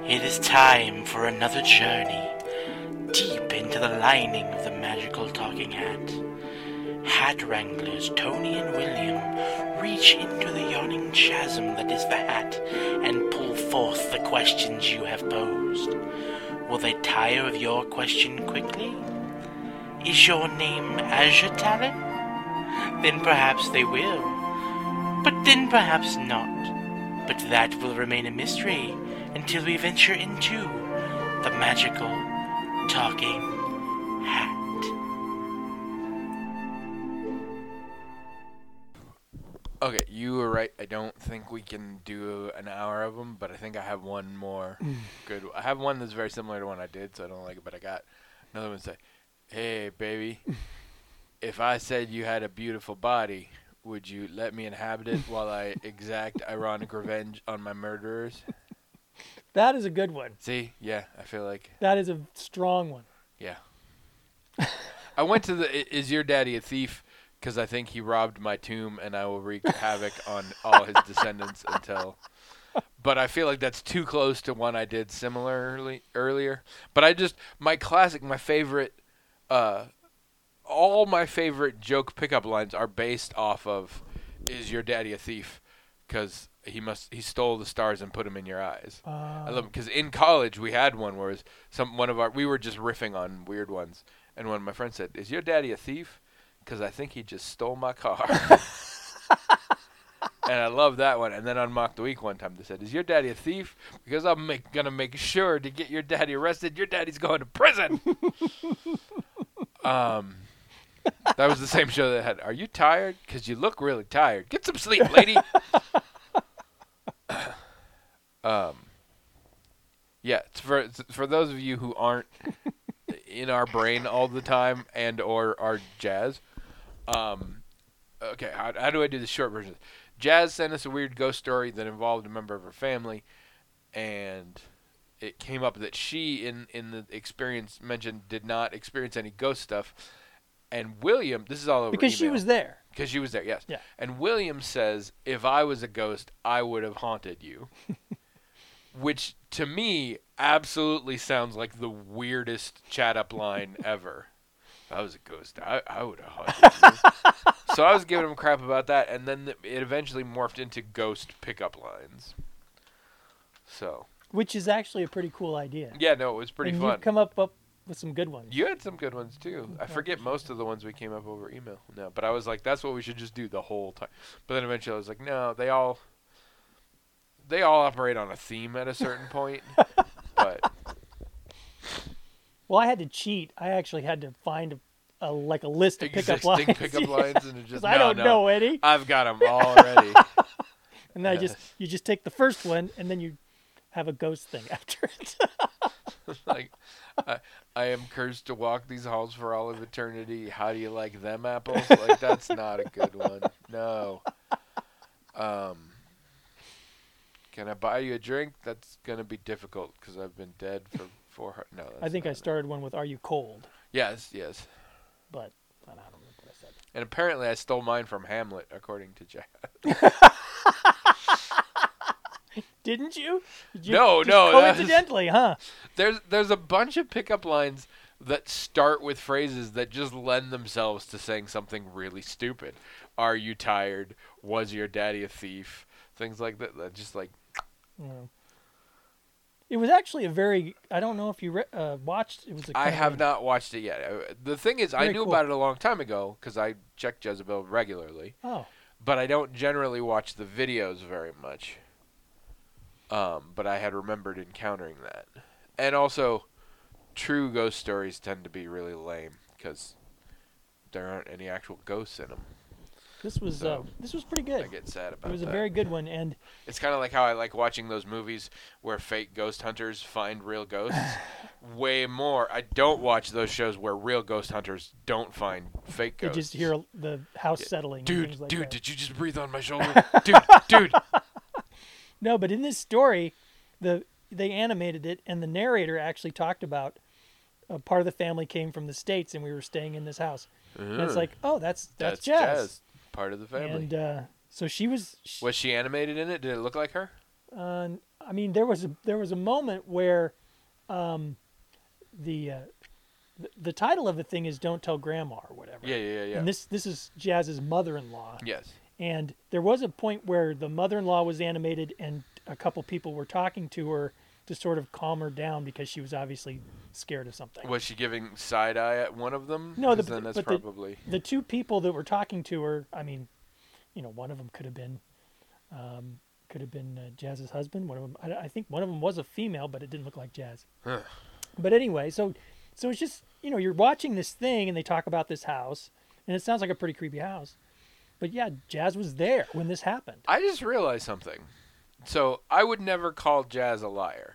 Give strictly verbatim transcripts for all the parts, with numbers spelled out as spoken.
It is time for another journey deep into the lining of the magical talking hat. Hat wranglers Tony and William reach into the yawning chasm that is the hat and pull forth the questions you have posed. Will they tire of your question quickly? Is your name Azure Talon? Then perhaps they will. But then perhaps not. But that will remain a mystery until we venture into the magical talking hat. Okay, you were right. I don't think we can do an hour of them, but I think I have one more good. I have one that's very similar to one I did, so I don't like it. But I got another one say, "Hey, baby, if I said you had a beautiful body, would you let me inhabit it while I exact ironic revenge on my murderers?" That is a good one. See, yeah, I feel like That is a strong one. yeah. I went to the I- "Is your daddy a thief?" because I think he robbed my tomb, and I will wreak havoc on all his descendants until. But I feel like that's too close to one I did similarly earlier. But I just my classic, my favorite, uh, all my favorite joke pickup lines are based off of "Is your daddy a thief?" because he must he stole the stars and put them in your eyes. Uh, I love because in college we had one where it was some one of our we were just riffing on weird ones, and one of my friends said, "Is your daddy a thief?" because I think he just stole my car. And I love that one. And then on Mock the Week one time they said, "Is your daddy a thief? Because I'm make, gonna make sure to get your daddy arrested. Your daddy's going to prison." um, that was the same show that had, "Are you tired? Because you look really tired. Get some sleep, lady." um, yeah, it's for it's for those of you who aren't in our brain all the time and or are Jazz. Um, okay, how, how do I do the short version? Jazz sent us a weird ghost story that involved a member of her family, and it came up that she, in, in the experience mentioned, did not experience any ghost stuff. And William, this is all over because she email. was there. Because she was there, yes. Yeah. And William says, "If I was a ghost, I would have haunted you." Which, to me, absolutely sounds like the weirdest chat-up line ever. If I was a ghost, I, I would have haunted you. So I was giving him crap about that, and then it eventually morphed into ghost pickup lines. So. Which is actually a pretty cool idea. Yeah, no, it was pretty and fun. You've come up, up with some good ones. You had some good ones, too. I forget most of the ones we came up over email now. But I was like, that's what we should just do the whole time. But then eventually I was like, no, they all... They all operate on a theme at a certain point, but Well, I had to cheat. I actually had to find a, a like a list of pickup existing lines. pickup lines, and it just I no, don't no, know any. I've got them already. And then I just you just take the first one, and then you have a ghost thing after it. Like, I, I am cursed to walk these halls for all of eternity. How do you like them apples? Like, that's not a good one. No. Um. Can I buy you a drink? That's gonna be difficult because I've been dead for four. Hu- no, that's I think I not it. started one with "Are you cold?" Yes, yes. But I don't remember what I said. And apparently, I stole mine from Hamlet, according to Jack. Didn't you? Did you No, just no, that's- Coincidentally, huh? There's there's a bunch of pickup lines that start with phrases that just lend themselves to saying something really stupid. Are you tired? Was your daddy a thief? Things like that. That just like. Yeah. It was actually a very. I don't know if you re- uh, watched. It was. A I kind of have a- not watched it yet. Uh, The thing is, I Very knew cool. about it a long time ago because I check Jezebel regularly, Oh, but I don't generally watch the videos very much. Um, but I had remembered encountering that, and also, true ghost stories tend to be really lame because there aren't any actual ghosts in them. this was. So, uh, this was pretty I good. get sad about It was that. a very good one, and It's kind of like how I like watching those movies where fake ghost hunters find real ghosts. Way more. I don't watch those shows where real ghost hunters don't find fake you ghosts. just hear the house settling. and Dude, things like dude, that. did you just breathe on my shoulder? dude, dude. No, but in this story, the they animated it, and the narrator actually talked about a part of the family came from the States, and we were staying in this house. And it's Mm. like, oh, that's that's, That's Jazz. Jazz. Part of the family. And uh, so she was. She, Was she animated in it? Did it look like her? uh, I mean, there was a, there was a moment where um, the, uh, the the title of the thing is "Don't Tell Grandma" or whatever. Yeah, yeah, yeah, yeah. And this this is Jazz's mother-in-law. Yes. And there was a point where the mother-in-law was animated, and a couple people were talking to her to sort of calm her down because she was obviously scared of something. Was she giving side eye at one of them? No, the, 'Cause then that's but the- probably the two people that were talking to her. I mean, you know, one of them could have been, um, could have been uh, Jazz's husband. One of them, I, I think, one of them was a female, but it didn't look like Jazz. Huh. But anyway, so so it's just, you know, you're watching this thing, and they talk about this house, and it sounds like a pretty creepy house. But yeah, Jazz was there when this happened. I just realized something. So I would never call Jazz a liar,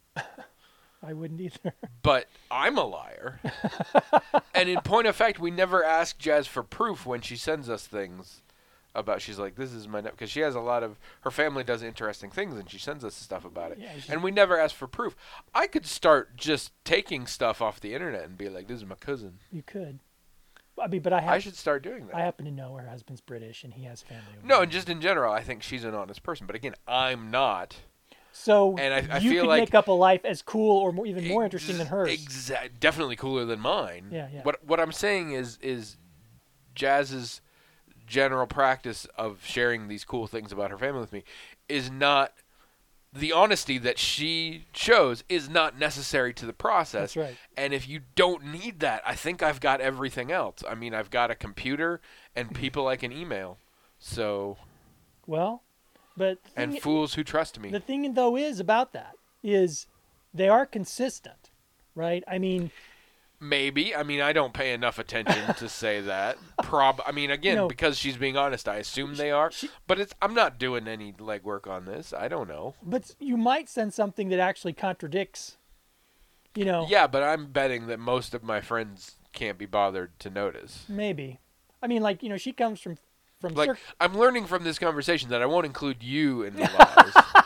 I wouldn't either. but I'm a liar. And in point of fact, we never ask Jazz for proof when she sends us things about. She's like, "This is my," because she has a lot of her family does interesting things, and she sends us stuff about it. Yeah, she's- and we never ask for proof. I could start just taking stuff off the internet and be like, "This is my cousin." You could. I mean, but I have. I should start doing that. I happen to know her husband's British, and he has family over No, there. and just in general, I think she's an honest person. But again, I'm not. So and I- I you feel could like- make up a life as cool or more, even more Ex- interesting than hers. Exa- definitely cooler than mine. Yeah, yeah. What what I'm saying is is Jazz's general practice of sharing these cool things about her family with me is not the honesty that she shows is not necessary to the process. That's right. And if you don't need that, I think I've got everything else. I mean, I've got a computer and people I can email. So Well, but the and thing- fools who trust me. the thing though is about that is they are consistent, right? I mean, Maybe. I mean, I don't pay enough attention to say that. Prob. I mean, again, No. because she's being honest, I assume they are. she- But it's. I'm not doing any legwork on this. I don't know. but you might send something that actually contradicts. You know, Yeah, but I'm betting that most of my friends can't be bothered to notice. maybe. I mean, like, you know, she comes from from Like, Circ- I'm learning from this conversation that I won't include you in the lies.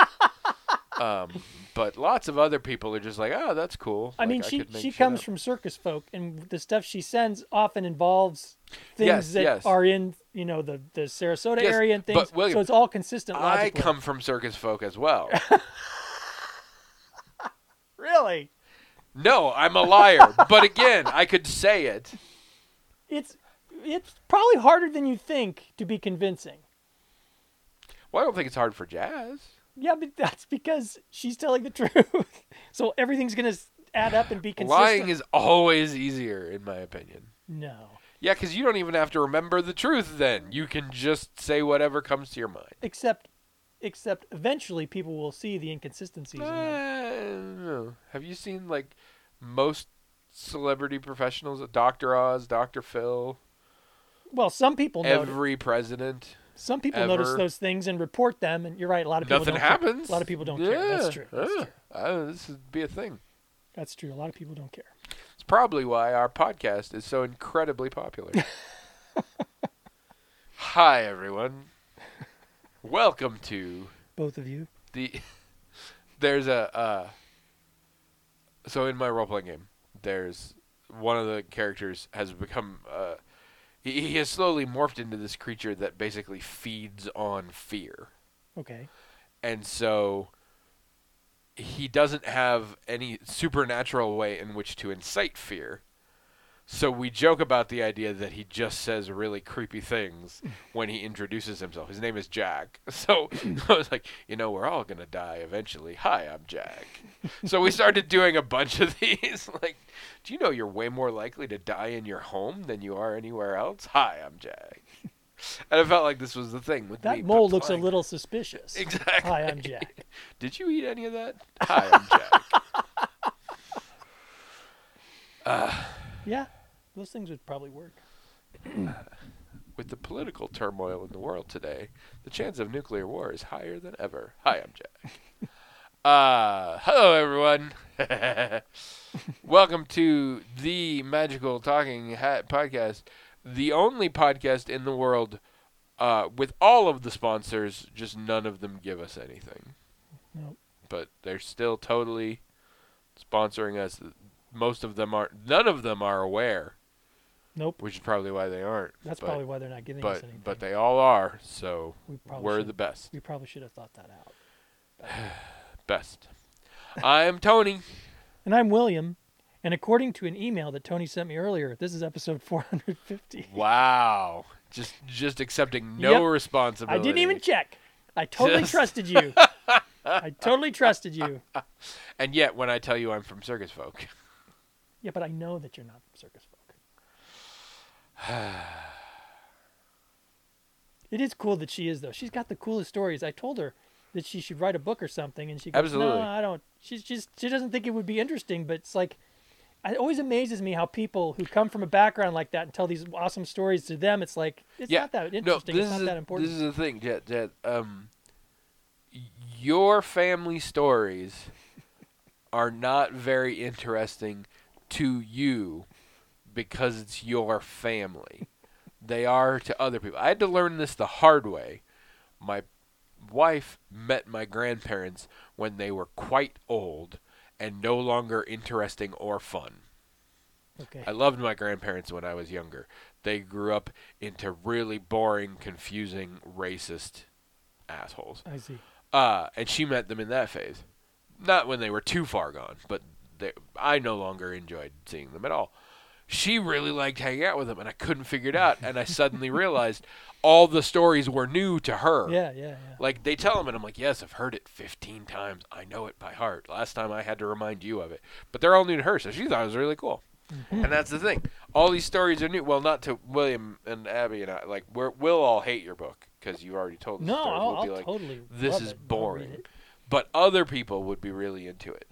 um, but lots of other people are just like, oh, that's cool. I Like, mean, she could make she shit comes up. from circus folk, and the stuff she sends often involves things Yes, that yes. are in, you know, the the Sarasota Yes, area and but things. William, so it's all consistent. I Logically. come from circus folk as well. Really, No, I'm a liar. But again, I could say it. it's it's probably harder than you think to be convincing. Well, I don't think it's hard for Jazz. Yeah, but that's because she's telling the truth. So everything's gonna s- add up and be consistent. Lying is always easier, in my opinion. no, Yeah, because you don't even have to remember the truth then. You can just say whatever comes to your mind. except except eventually people will see the inconsistencies. in them. Uh, I don't know. Have you seen, like, most celebrity professionals? Doctor Oz, Doctor Phil, Well, some people notice. every president. Some people notice ever. those things and report them, and you're right. A lot of people Nothing don't care. happens. A lot of people don't yeah, care. That's true. That's yeah. true. Uh, this would be a thing. That's true. A lot of people don't care. It's probably why our podcast is so incredibly popular. Hi, everyone. Welcome to Both of you. the. There's a. Uh, so in my role playing game, there's one of the characters has become. Uh, he, he has slowly morphed into this creature that basically feeds on fear. Okay. And so he doesn't have any supernatural way in which to incite fear. So we joke about the idea that he just says really creepy things when he introduces himself. His name is Jack. So I was like, you know, we're all going to die eventually. Hi, I'm Jack. So we started doing a bunch of these. Like, do you know you're way more likely to die in your home than you are anywhere else? Hi, I'm Jack. And I felt like this was the thing with me. That mole looks a applying- little suspicious. Exactly. Hi, I'm Jack. Did you eat any of that? Hi, I'm Jack. Yeah, those things would probably work. With the political turmoil in the world today, the chance of nuclear war is higher than ever. Hi, I'm Jack. Uh, hello, everyone. Welcome to the Magical Talking Hat podcast, the only podcast in the world uh, with all of the sponsors, just none of them give us anything. Nope. But they're still totally sponsoring us. Most of them aren't. None of them are aware, Nope. which is probably why they aren't. That's but, probably why they're not giving us But anything. but they all are. So we probably we're should, the best. We probably should have thought that out. podcast. I'm Tony. And I'm William. And according to an email that Tony sent me earlier, this is episode four hundred fifty. Wow. Just just accepting no Yep. responsibility. I didn't even check. I totally Just- trusted you. I totally trusted you. And yet, when I tell you I'm from Circus Folk. Yeah, but I know that you're not from Circus Folk. It is cool that she is, though. She's got the coolest stories. I told her that she should write a book or something, and she goes, Absolutely. "No, I don't." She's just she doesn't think it would be interesting, but it's like, it always amazes me how people who come from a background like that and tell these awesome stories to them, it's like it's Yeah. not that No, interesting. this it's not is that important. this is the thing, Jet. Jet. Um, your family stories are not very interesting to you because it's your family. They are to other people. I had to learn this the hard way. My wife met my grandparents when they were quite old and no longer interesting or fun. Okay. I loved my grandparents when I was younger. They grew up into really boring, confusing, racist assholes. I see. Uh, and she met them in that phase. Not when they were too far gone, but they, I no longer enjoyed seeing them at all. She really liked hanging out with them, and I couldn't figure it out. And I suddenly realized all the stories were new to her. Yeah, yeah, yeah. Like, they tell them, and I'm like, yes, I've heard it fifteen times. I know it by heart. Last time I had to remind you of it. But they're all new to her, so she thought it was really cool. Mm-hmm. And that's the thing. All these stories are new. Well, not to William and Abby and I. Like, we're, we'll all hate your book because you already told us No, stories. I'll, We'll be I'll like, totally. this love is it. I'll read boring. it. But other people would be really into it.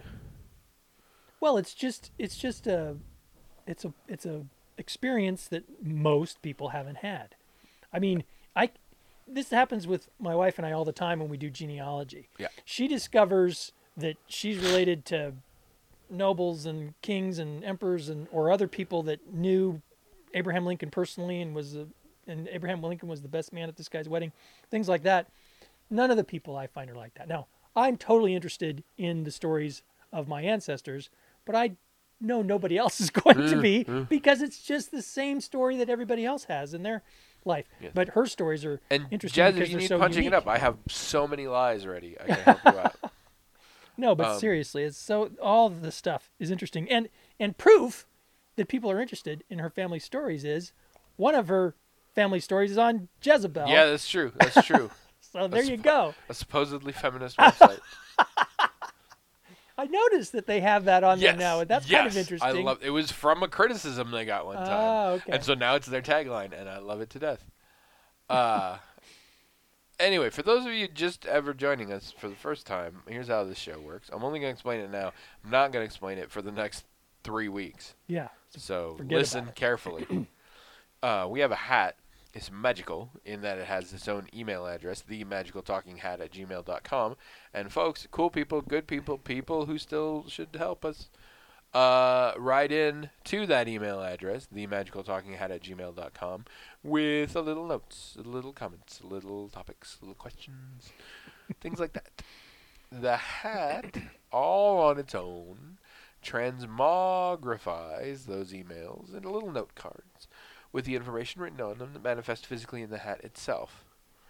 Well, it's just it's just a it's a it's a experience that most people haven't had. I mean, I this happens with my wife and I all the time when we do genealogy. Yeah. She discovers that she's related to nobles and kings and emperors and or other people that knew Abraham Lincoln personally and was a, and Abraham Lincoln was the best man at this guy's wedding, things like that. None of the people I find are like that. Now, I'm totally interested in the stories of my ancestors, but I know nobody else is going to be because it's just the same story that everybody else has in their life. Yes. But her stories are And interesting Jazz, because if you they're need so punching unique. it up, I have so many lies ready. I can help you out. No, but Um, seriously, it's so all of the stuff is interesting, and and proof that people are interested in her family stories is one of her family stories is on Jezebel. Yeah, that's true. That's true. So there That's you fu- go. A supposedly feminist website. I noticed that they have that on yes. there now, and that's yes. kind of interesting. I love. It was from a criticism they got one time, Ah, okay. and so now it's their tagline, and I love it to death. Uh, anyway, for those of you just ever joining us for the first time, here's how this show works. I'm only going to explain it now. I'm not going to explain it for the next three weeks. Yeah. So Forget listen about it. carefully. uh, we have a hat. It's magical in that it has its own email address, the magical talking hat at gmail dot com. And folks, cool people, good people, people who still should help us, uh, write in to that email address, the magical talking hat at gmail dot com, with a little notes, a little comments, a little topics, little questions, things like that. The hat, all on its own, transmogrifies those emails into little note cards with the information written on them that manifest physically in the hat itself.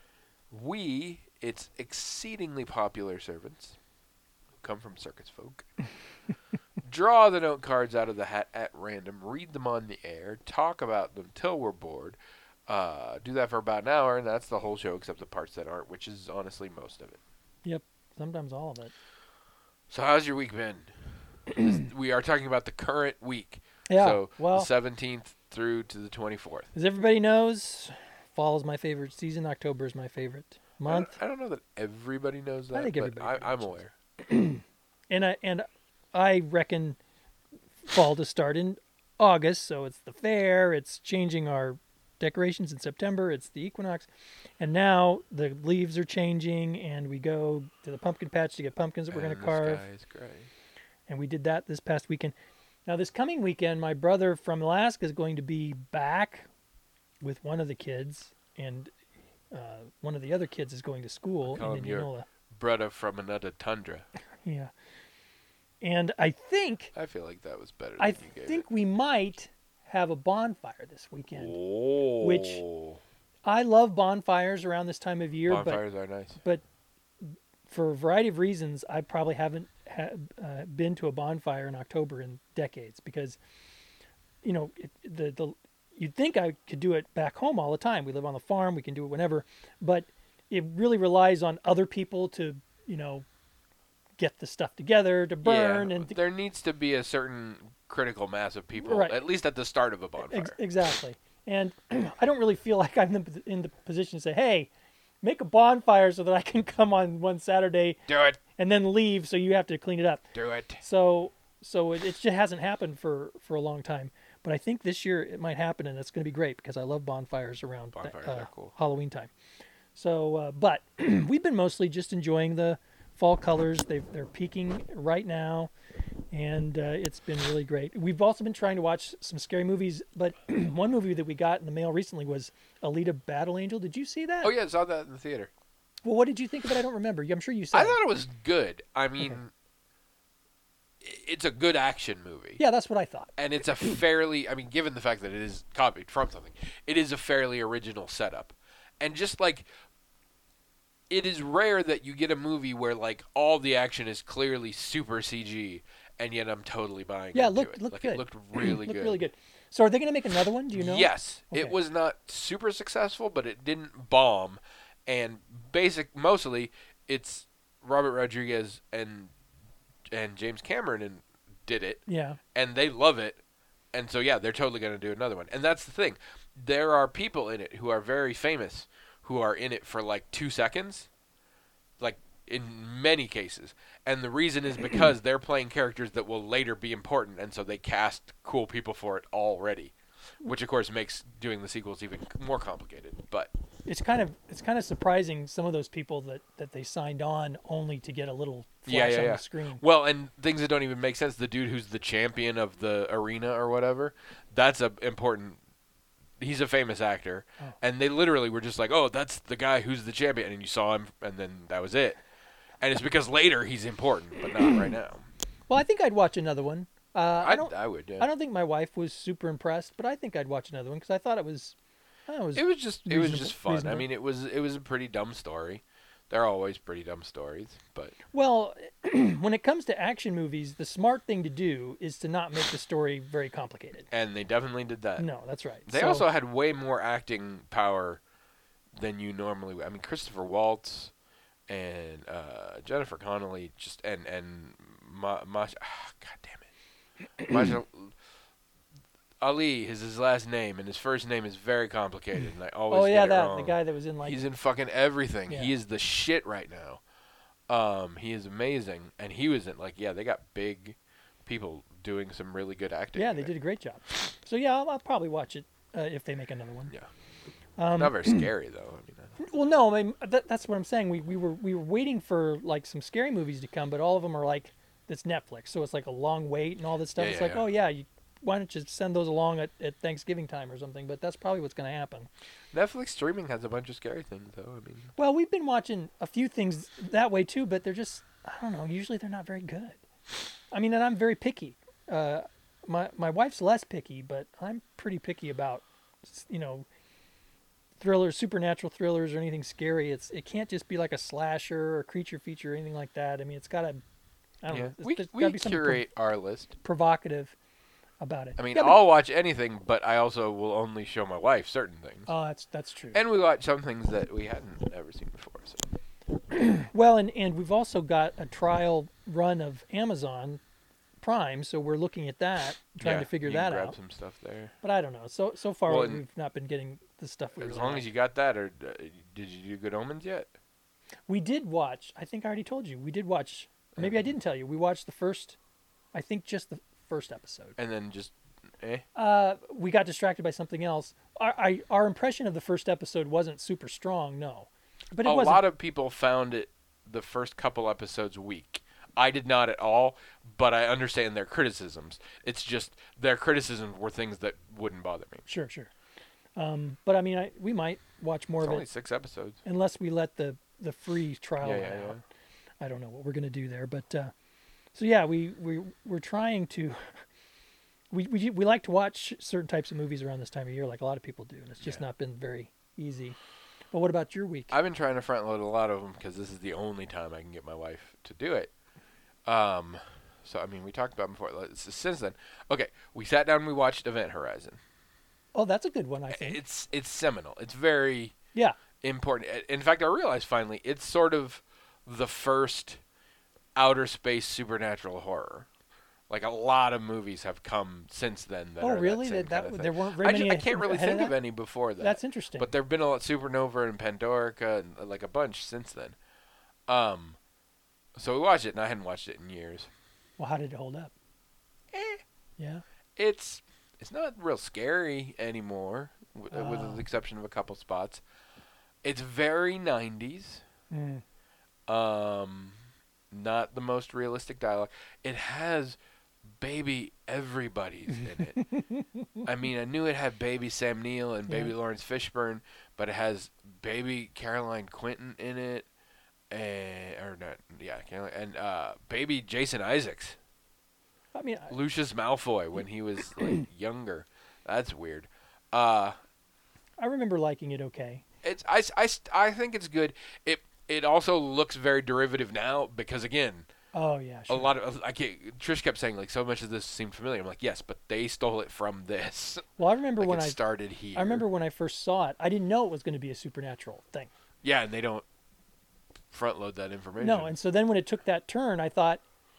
We, its exceedingly popular servants, who come from Circus Folk, draw the note cards out of the hat at random, read them on the air, talk about them till we're bored, uh, do that for about an hour, and that's the whole show except the parts that aren't, which is honestly most of it. Yep. Sometimes all of it. So how's your week been? This- we are talking about the current week. Yeah. So well, the seventeenth through to the twenty-fourth. as everybody knows, fall is my favorite season. October is my favorite I month. don't, I don't know that everybody knows that, I think but everybody I, I'm knows. aware. And I and I reckon fall to start in August, so it's the fair, it's changing our decorations in September, it's the equinox, and now the leaves are changing, and we go to the pumpkin patch to get pumpkins that we're going And to the carve, sky is gray. and we did that this past weekend. Now this coming weekend, my brother from Alaska is going to be back with one of the kids, and uh, one of the other kids is going to school Call in him your- Indianola. Brother from another tundra. Yeah, and I think I feel like that was better than I you gave think we might have a bonfire this it. weekend. Oh. which- I love bonfires around this time of year, Bonfires are nice. but for a variety of reasons, I probably haven't ha- uh, been to a bonfire in October in decades because, you know, it, the the you'd think I could do it back home all the time. We live on the farm, we can do it whenever, but it really relies on other people to, you know, get the stuff together to burn yeah, and to, there needs to be a certain critical mass of people, Right. at least at the start of a bonfire. ex- exactly. And I don't really feel like I'm in the, in the position to say, hey, make a bonfire so that I can come on one Saturday Do it. and then leave, so you have to clean it up. Do it. So so it, it just hasn't happened for, for a long time. But I think this year it might happen, and it's going to be great because I love bonfires around Bonfires uh, are cool. Halloween time. So, uh, but we've been mostly just enjoying the fall colors. They they're peaking right now, and uh, it's been really great. We've also been trying to watch some scary movies, but one movie that we got in the mail recently was Alita Battle Angel. Did you see that? Oh, yeah, I saw that in the theater. Well, what did you think of it? I don't remember. I'm sure you saw I it. thought it was good. I mean, Okay. it's a good action movie. Yeah, that's what I thought. And it's a fairly, I mean, given the fact that it is copied from something, it is a fairly original setup. And just like, it is rare that you get a movie where like all the action is clearly super C G, and yet I'm totally buying Yeah, into looked it. looked like, good. It looked really looked good. really good. So are they going to make another one? Do you know? Yes, Okay. it was not super successful, but it didn't bomb. And basic, mostly, it's Robert Rodriguez and and James Cameron and did it, Yeah. and they love it, and so yeah, they're totally going to do another one. And that's the thing, there are people in it who are very famous who are in it for like two seconds, like in many cases, and the reason is because they're playing characters that will later be important, and so they cast cool people for it already, which of course makes doing the sequels even more complicated. But It's kind of it's kind of surprising some of those people that, that they signed on only to get a little flash yeah, yeah, on yeah. the screen. Well, and things that don't even make sense. The dude who's the champion of the arena or whatever, that's a important. He's a famous actor, Oh. and they literally were just like, "Oh, that's the guy who's the champion," and you saw him, and then that was it. And it's because later he's important, but not right now. Well, I think I'd watch another one. Uh, I I don't I would. Yeah. I don't think my wife was super impressed, but I think I'd watch another one because I thought it was. I don't know, it was It was just it was reasonable- just fun. I reasonable. mean, it was it was a pretty dumb story. They're always pretty dumb stories, but Well, when it comes to action movies, the smart thing to do is to not make the story very complicated. and they definitely did that. No, that's right. They So- also had way more acting power than you normally would. I mean, Christopher Waltz and uh, Jennifer Connelly just and and Ma, Ma, ah, God damn it, Masha, Ali is his last name, and his first name is very complicated, and I always Oh get yeah, it that wrong. the guy that was in like. He's in fucking everything. Yeah. He is the shit right now. Um, he is amazing, and he was in like yeah, they got big people doing some really good acting. Yeah, in they it. did a great job. So yeah, I'll, I'll probably watch it uh, if they make another one. Yeah. Um, Not very scary though. I mean, uh, Well, no, I mean that, that's what I'm saying. We we were we were waiting for like some scary movies to come, but all of them are like it's Netflix, so it's like a long wait and all this stuff. Yeah, it's yeah, like, yeah. oh yeah, you, why don't you send those along at, at Thanksgiving time or something? But that's probably what's going to happen. Netflix streaming has a bunch of scary things though. I mean, Well, we've been watching a few things that way too, but they're just I don't know. Usually they're not very good. I mean, and I'm very picky. Uh, my my wife's less picky, but I'm pretty picky about you know thrillers, supernatural thrillers, or anything scary. It's it can't just be like a slasher or creature feature or anything like that. I mean, it's got to. I don't yeah, know. there's- we there's we gotta be something curate our list. prov- provocative about it. I mean, Yeah, but- I'll watch anything, but I also will only show my wife certain things. Oh, that's that's true. And we watch some things that we hadn't ever seen before. So Well, and, and we've also got a trial run of Amazon Prime, so we're looking at that, trying yeah, to figure you can that grab out. some stuff there. But I don't know. So so far Well, and- we've not been getting the stuff we As really long like. as you got that, or uh, did you do Good Omens yet? We did watch. I think I already told you. We did watch. Maybe I didn't tell you. We watched the first. I think just the first episode. And then just, eh? Uh, we got distracted by something else. Our I, our impression of the first episode wasn't super strong. No, but it A wasn't. lot of people found it the first couple episodes weak. I did not at all, but I understand their criticisms. It's just their criticisms were things that wouldn't bother me. Sure, sure. Um, but I mean, I, we might watch more It's of only it six episodes. unless we let the the free trial Yeah, run yeah, out. I don't know what we're gonna do there, but uh, so yeah, we we we're trying to. We, we we like to watch certain types of movies around this time of year, like a lot of people do, and it's just Yeah. not been very easy. Well, what about your week? I've been trying to front load a lot of them because this is the only time I can get my wife to do it. Um, so I mean, we talked about it before. Since then, okay, we sat down and we watched Event Horizon. Oh, that's a good one, I think. It's it's seminal. It's very yeah. important. In fact, I realized finally it's sort of the first outer space supernatural horror. Like a lot of movies have come since then. That oh, are really? That, that, that that there weren't very I, many. ju- I can't really think of, of any before that. That's interesting. But there've been a lot Supernova and Pandorica and uh, like a bunch since then. Um, so we watched it, and I hadn't watched it in years. Well, how did it hold up? Eh. Yeah. It's it's not real scary anymore, w- Oh. with the exception of a couple spots. It's very nineties. Mm. Um, not the most realistic dialogue. It has baby everybody's in it. I mean, I knew it had baby Sam Neill and baby Yeah. Lawrence Fishburne, but it has baby Caroline Quinton in it, and or not, yeah, Caroline, and uh, baby Jason Isaacs, I mean, I, Lucius Malfoy when he was like younger. That's weird. Uh, I remember liking it okay. it's I, I, I think it's good. It it also looks very derivative now because again. Oh yeah, sure. A lot of I can't, Trish kept saying like so much of this seemed familiar. I'm like, yes, but they stole it from this. Well, I remember like when it I started here. I remember when I first saw it. I didn't know it was going to be a supernatural thing. Yeah, and they don't front load that information. No, and so then when it took that turn, I thought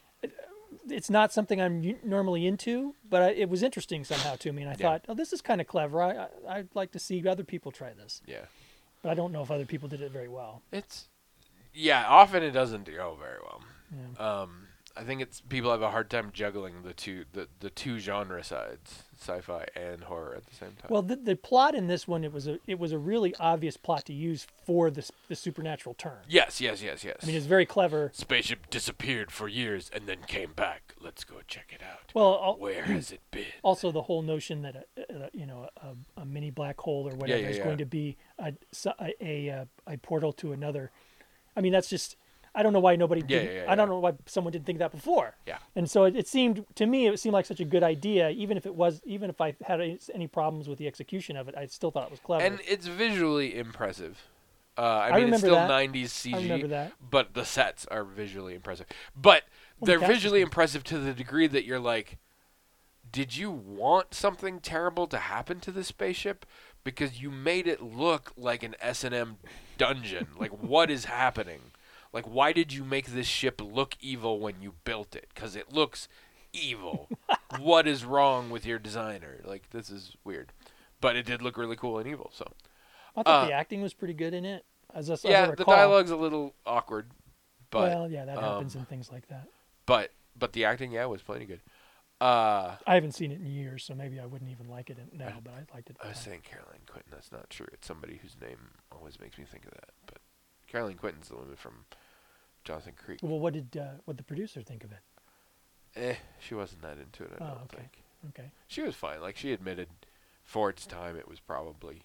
it's not something I'm u- normally into, but I, it was interesting somehow to me, and I Yeah. thought, oh, this is kind of clever. I, I I'd like to see other people try this, yeah, but I don't know if other people did it very well. it's yeah. Often it doesn't go very well. Yeah. Um, I think it's people have a hard time juggling the two the, the two genre sides, sci-fi and horror at the same time. Well, the, the plot in this one, it was a it was a really obvious plot to use for the the supernatural turn. yes, yes, yes, yes. I mean, it's very clever. Spaceship disappeared for years and then came back. Let's go check it out. Well, al- Where has it been? also the whole notion that a, a you know a, a mini black hole or whatever yeah, is yeah. going to be a a, a a a portal to another. I mean, that's just I don't know why nobody Yeah, didn't, yeah, I don't yeah. know why someone didn't think that before. Yeah. And so it, it seemed to me it seemed like such a good idea, even if it was even if I had any, any problems with the execution of it, I still thought it was clever. And it's visually impressive. Uh, I, I mean, it's remember still that. nineties C G, I remember that. but the sets are visually impressive. But Well, the they're cast is visually good. impressive to the degree that you're like, did you want something terrible to happen to this spaceship? Because you made it look like an S and M dungeon. Like, what is happening? Like, why did you make this ship look evil when you built it? Because it looks evil. What is wrong with your designer? Like, this is weird. But it did look really cool and evil, so. I thought uh, the acting was pretty good in it. As, I- as I Yeah, the recall. dialogue's a little awkward, but well, yeah, that happens um, in things like that. but but the acting, yeah, was plenty good. Uh, I haven't seen it in years, so maybe I wouldn't even like it in- now, I- but I liked it. I was saying Caroline Quinton. That's not true. It's somebody whose name always makes me think of that. But Caroline Quinton's the woman from Jonathan Creek. Well, what did uh, what the producer think of it? Eh, she wasn't that into it. I Oh, don't okay. think Okay. she was fine. Like she admitted, for its time, it was probably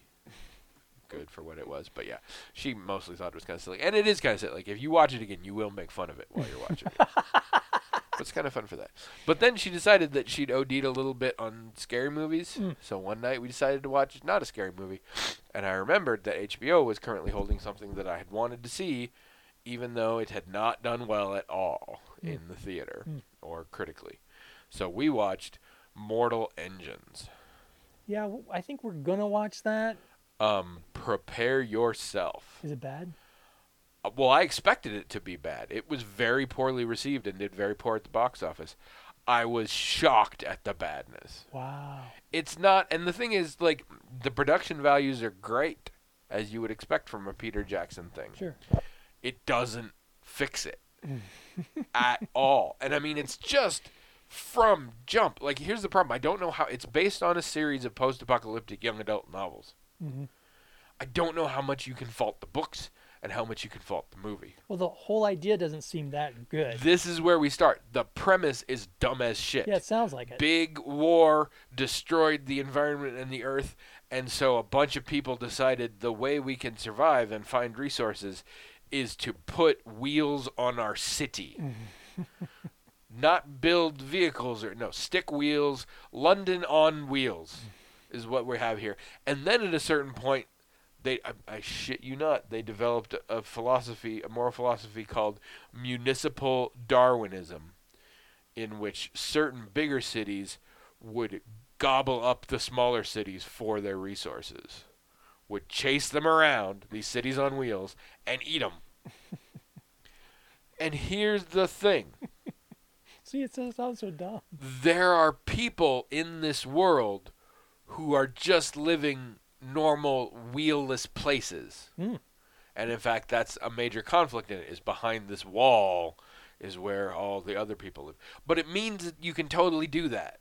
good for what it was. But yeah, she mostly thought it was kind of silly, and it is kind of silly. Like if you watch it again, you will make fun of it while you're watching it. But it's kind of fun for that. But then she decided that she'd OD'd a little bit on scary movies. Mm. So one night we decided to watch not a scary movie. And I remembered that H B O was currently holding something that I had wanted to see, even though it had not done well at all Mm. in the theater Mm. or critically. So we watched Mortal Engines. Yeah, w- I think we're gonna watch that. Um, prepare yourself. Is it bad? Uh, Well, I expected it to be bad. It was very poorly received and did very poor at the box office. I was shocked at the badness. Wow. It's not, and the thing is, like, the production values are great, as you would expect from a Peter Jackson thing. Sure. It doesn't fix it at all. And I mean, it's just from jump. Like, here's the problem. I don't know how, it's based on a series of post-apocalyptic young adult novels. hmm I don't know how much you can fault the books and how much you can fault the movie. Well, the whole idea doesn't seem that good. This is where we start. The premise is dumb as shit. Yeah, it sounds like it. Big war destroyed the environment and the earth, and so a bunch of people decided the way we can survive and find resources is to put wheels on our city. Not build vehicles or no, stick wheels. London on wheels is what we have here. And then at a certain point, They, I, I shit you not, they developed a, a philosophy, a moral philosophy called municipal Darwinism, in which certain bigger cities would gobble up the smaller cities for their resources, would chase them around, these cities on wheels, and eat them. And here's the thing. See, it sounds so dumb. There are people in this world who are just living normal wheelless places. Mm. And in fact, that's a major conflict in it, is behind this wall is where all the other people live. But it means that you can totally do that.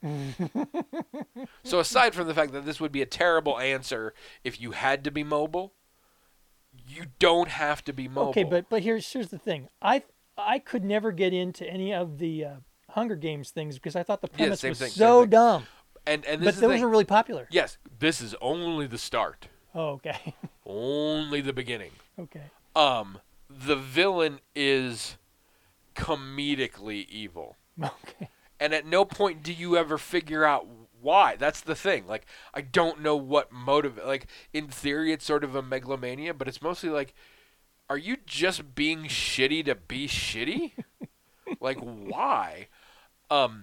So aside from the fact that this would be a terrible answer if you had to be mobile, you don't have to be mobile. Okay, but but here's here's the thing. I I could never get into any of the uh, Hunger Games things because I thought the Yeah, premise same was thing, so same thing. dumb. And and this But is the those thing. are really popular. Yes, this is only the start. Oh, okay. Only the beginning. Okay. Um, the villain is comedically evil. Okay. And at no point do you ever figure out why. That's the thing. Like, I don't know what motive. Like, in theory, it's sort of a megalomania, but it's mostly like, are you just being shitty to be shitty? Like, why? Um,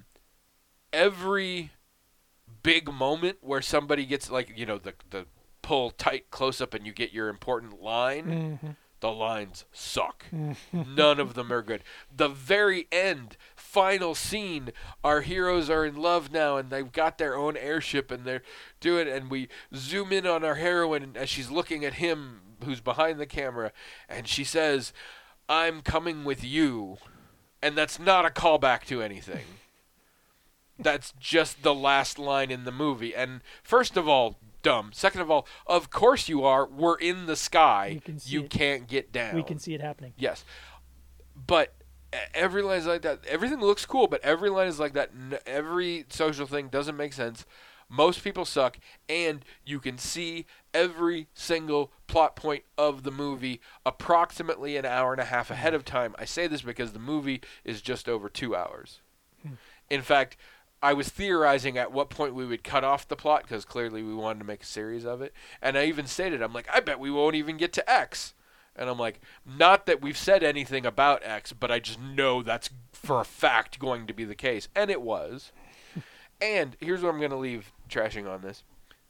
every big moment where somebody gets, like, you know, the the pull tight close up and you get your important line. Mm-hmm. The lines suck. None of them are good. The very end, final scene, our heroes are in love now and they've got their own airship and they're doing, and we zoom in on our heroine as she's looking at him who's behind the camera, and she says, "I'm coming with you." And that's not a callback to anything. That's just the last line in the movie. And first of all, dumb. Second of all, of course you are. We're in the sky. You can see You it. can't get down. We can see it happening. Yes. But e- every line is like that. Everything looks cool, but every line is like that. N- every social thing doesn't make sense. Most people suck, and you can see every single plot point of the movie approximately an hour and a half ahead of time. I say this because the movie is just over two hours. In fact, I was theorizing at what point we would cut off the plot, because clearly we wanted to make a series of it. And I even stated, I'm like, I bet we won't even get to X. And I'm like, not that we've said anything about X, but I just know that's for a fact going to be the case. And it was. And here's what I'm going to leave trashing on this.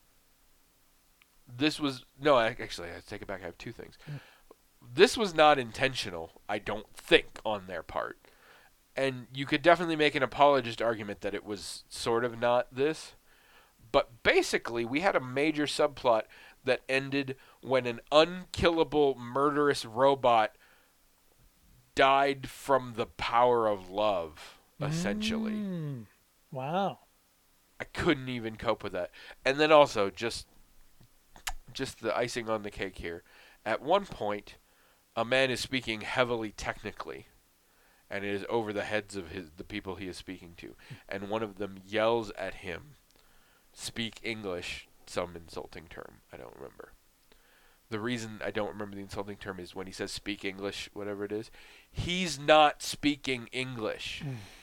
This was, no, I, actually, I take it back. I have two things. This was not intentional, I don't think, on their part. And you could definitely make an apologist argument that it was sort of not this. But basically, we had a major subplot that ended when an unkillable, murderous robot died from the power of love, essentially. Mm. Wow. I couldn't even cope with that. And then also, just just the icing on the cake here. At one point, a man is speaking heavily technically, and it is over the heads of his the people he is speaking to. And one of them yells at him, "Speak English," some insulting term. I don't remember. The reason I don't remember the insulting term is when he says "speak English," whatever it is, he's not speaking English.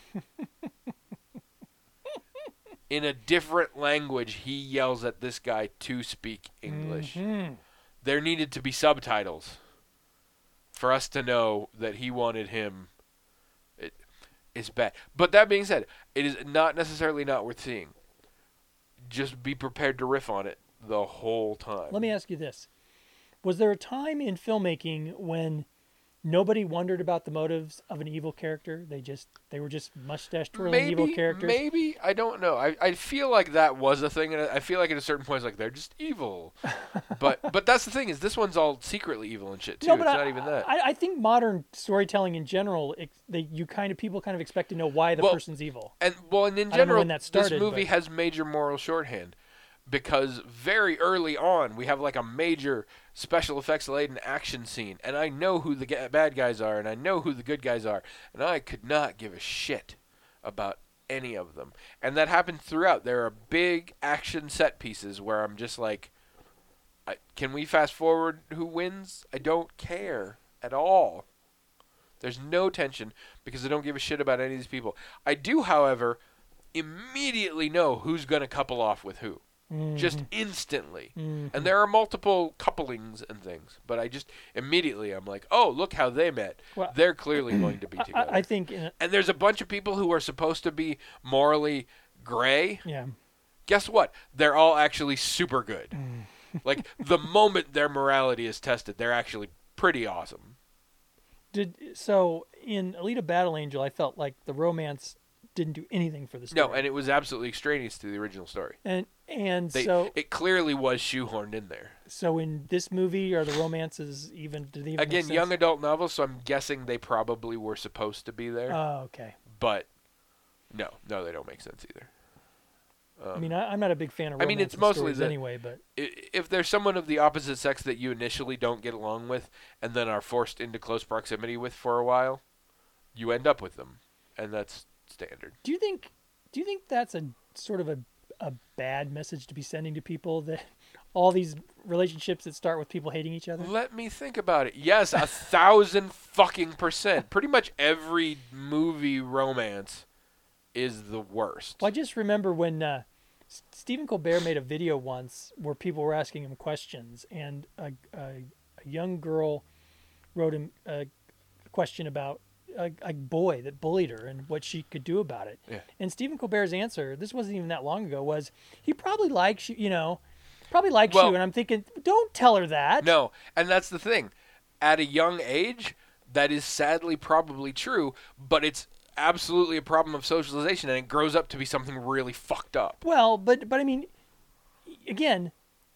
In a different language, he yells at this guy to speak English. Mm-hmm. There needed to be subtitles for us to know that he wanted him. It is bad. But that being said, it is not necessarily not worth seeing. Just be prepared to riff on it the whole time. Let me ask you this. Was there a time in filmmaking when nobody wondered about the motives of an evil character? They just they were just mustache twirling maybe, evil characters? Maybe. I don't know. I, I feel like that was a thing, and I feel like at a certain point it's like they're just evil. but but that's the thing, is this one's all secretly evil and shit too. No, but it's I, not even that. I, I think modern storytelling in general, it, they you kind of people kind of expect to know why the Well, person's evil. And well, and in I don't know general, when that started, this movie but- has major moral shorthand, because very early on we have like a major special effects laden action scene, and I know who the ga- bad guys are, and I know who the good guys are, and I could not give a shit about any of them. And that happens throughout. There are big action set pieces where I'm just like, I, can we fast forward who wins? I don't care at all. There's no tension because I don't give a shit about any of these people. I do, however, immediately know who's going to couple off with who. just instantly. Mhm. And there are multiple couplings and things, but I just immediately I'm like, oh, look how they met. Well, They're clearly going to be I- together. I, I think, in a, and there's a bunch of people who are supposed to be morally gray. yeah. Guess what? They're all actually super good. Mm. Like, the moment their morality is tested, they're actually pretty awesome. Did so in Alita Battle Angel, I felt like the romance didn't do anything for the story. No, and it was absolutely extraneous to the original story. and and They, so it clearly was shoehorned in there. so in this movie, are the romances even? Did they even make Again, sense? young adult novel, so I'm guessing they probably were supposed to be there. Oh, okay. but no, no, they don't make sense either. Um, I mean, I, I'm not a big fan of. I mean, romance it's mostly stories that- anyway, but i- if there's someone of the opposite sex that you initially don't get along with and then are forced into close proximity with for a while, you end up with them, and that's standard. do you think do you think that's a sort of a a bad message to be sending to people, that all these relationships that start with people hating each other? Let me think about it. Yes, a thousand fucking percent. Pretty much every movie romance is the worst. Well, I just remember when uh, S- Stephen Colbert made a video once where people were asking him questions, and a, a, a young girl wrote him a question about a, a boy that bullied her and what she could do about it. Yeah. And Stephen Colbert's answer, this wasn't even that long ago, was he probably likes you, you know, probably likes Well- you. And I'm thinking, don't tell her that. No, and that's the thing. At a young age, that is sadly probably true, but it's absolutely a problem of socialization, and it grows up to be something really fucked up. Well, but but I mean, again,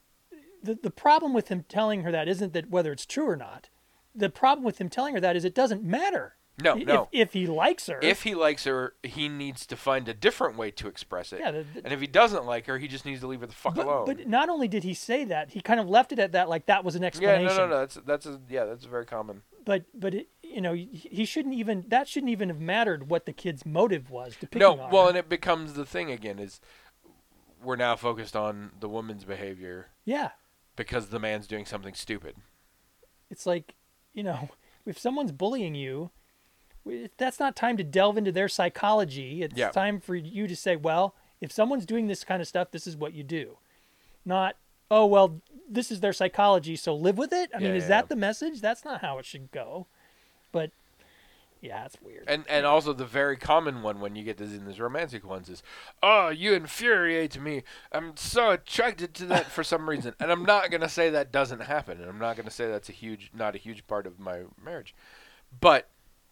the the problem with him telling her that isn't that whether it's true or not. The problem with him telling her that is it doesn't matter. No, if, no. If he likes her, If he likes her, he needs to find a different way to express it. yeah. The, the- And if he doesn't like her, he just needs to leave her the fuck but, alone. but not only did he say that, he kind of left it at that, like that was an yeah, explanation. no, no, no. That's that's a, yeah, that's very common. But but it, you know, he he shouldn't even that shouldn't even have mattered what the kid's motive was to picking No, on well, her. and it becomes the thing again is we're now focused on the woman's behavior Yeah, because the man's doing something stupid. it's like, you know, if someone's bullying you, we- that's not time to delve into their psychology. It's Yeah. time for you to say, well, if someone's doing this kind of stuff, this is what you do. Not, oh, well, this is their psychology, so live with it. I mean, Yeah, is yeah, that yeah. the message? That's not how it should go. But, yeah, it's weird. And and also the very common one when you get this in these romantic ones is, oh, you infuriate me. I'm so attracted to that for some reason. And I'm not gonna say that doesn't happen, and I'm not gonna say that's a huge, not a huge part of my marriage, but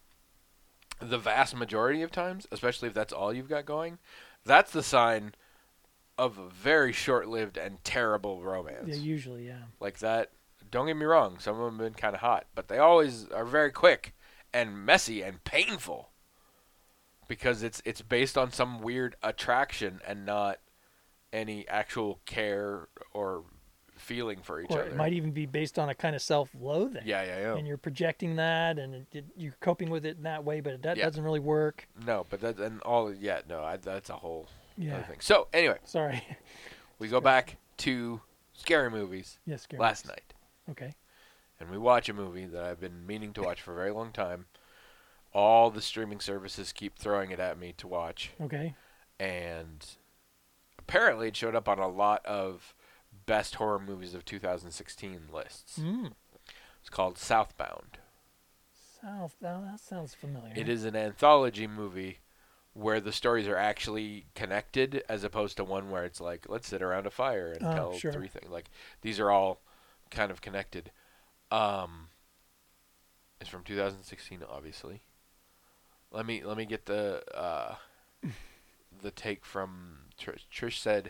the vast majority of times, especially if that's all you've got going, that's the sign of a very short-lived and terrible romance. Yeah, usually, yeah. Like that. Don't get me wrong, some of them have been kind of hot, but they always are very quick and messy and painful because it's it's based on some weird attraction and not any actual care or feeling for each Or other. it might even be based on a kind of self-loathing. yeah, yeah, yeah. And you're projecting that, and it, it, you're coping with it in that way, but that Yeah. doesn't really work. No, but that and all yeah, no, I, that's a whole Yeah. other thing. So anyway, Sorry. we go back to scary movies Yes, scary last movies. night, Okay. and we watch a movie that I've been meaning to watch for a very long time. All the streaming services keep throwing it at me to watch. Okay. And apparently it showed up on a lot of best horror movies of two thousand sixteen lists. Mm. It's called Southbound. South. Oh, that sounds familiar. It is an anthology movie where the stories are actually connected as opposed to one where it's like, let's sit around a fire and Oh, tell sure. three things. Like, these are all kind of connected. Um, it's from two thousand sixteen, obviously. Let me let me get the uh, the take from Trish. Trish said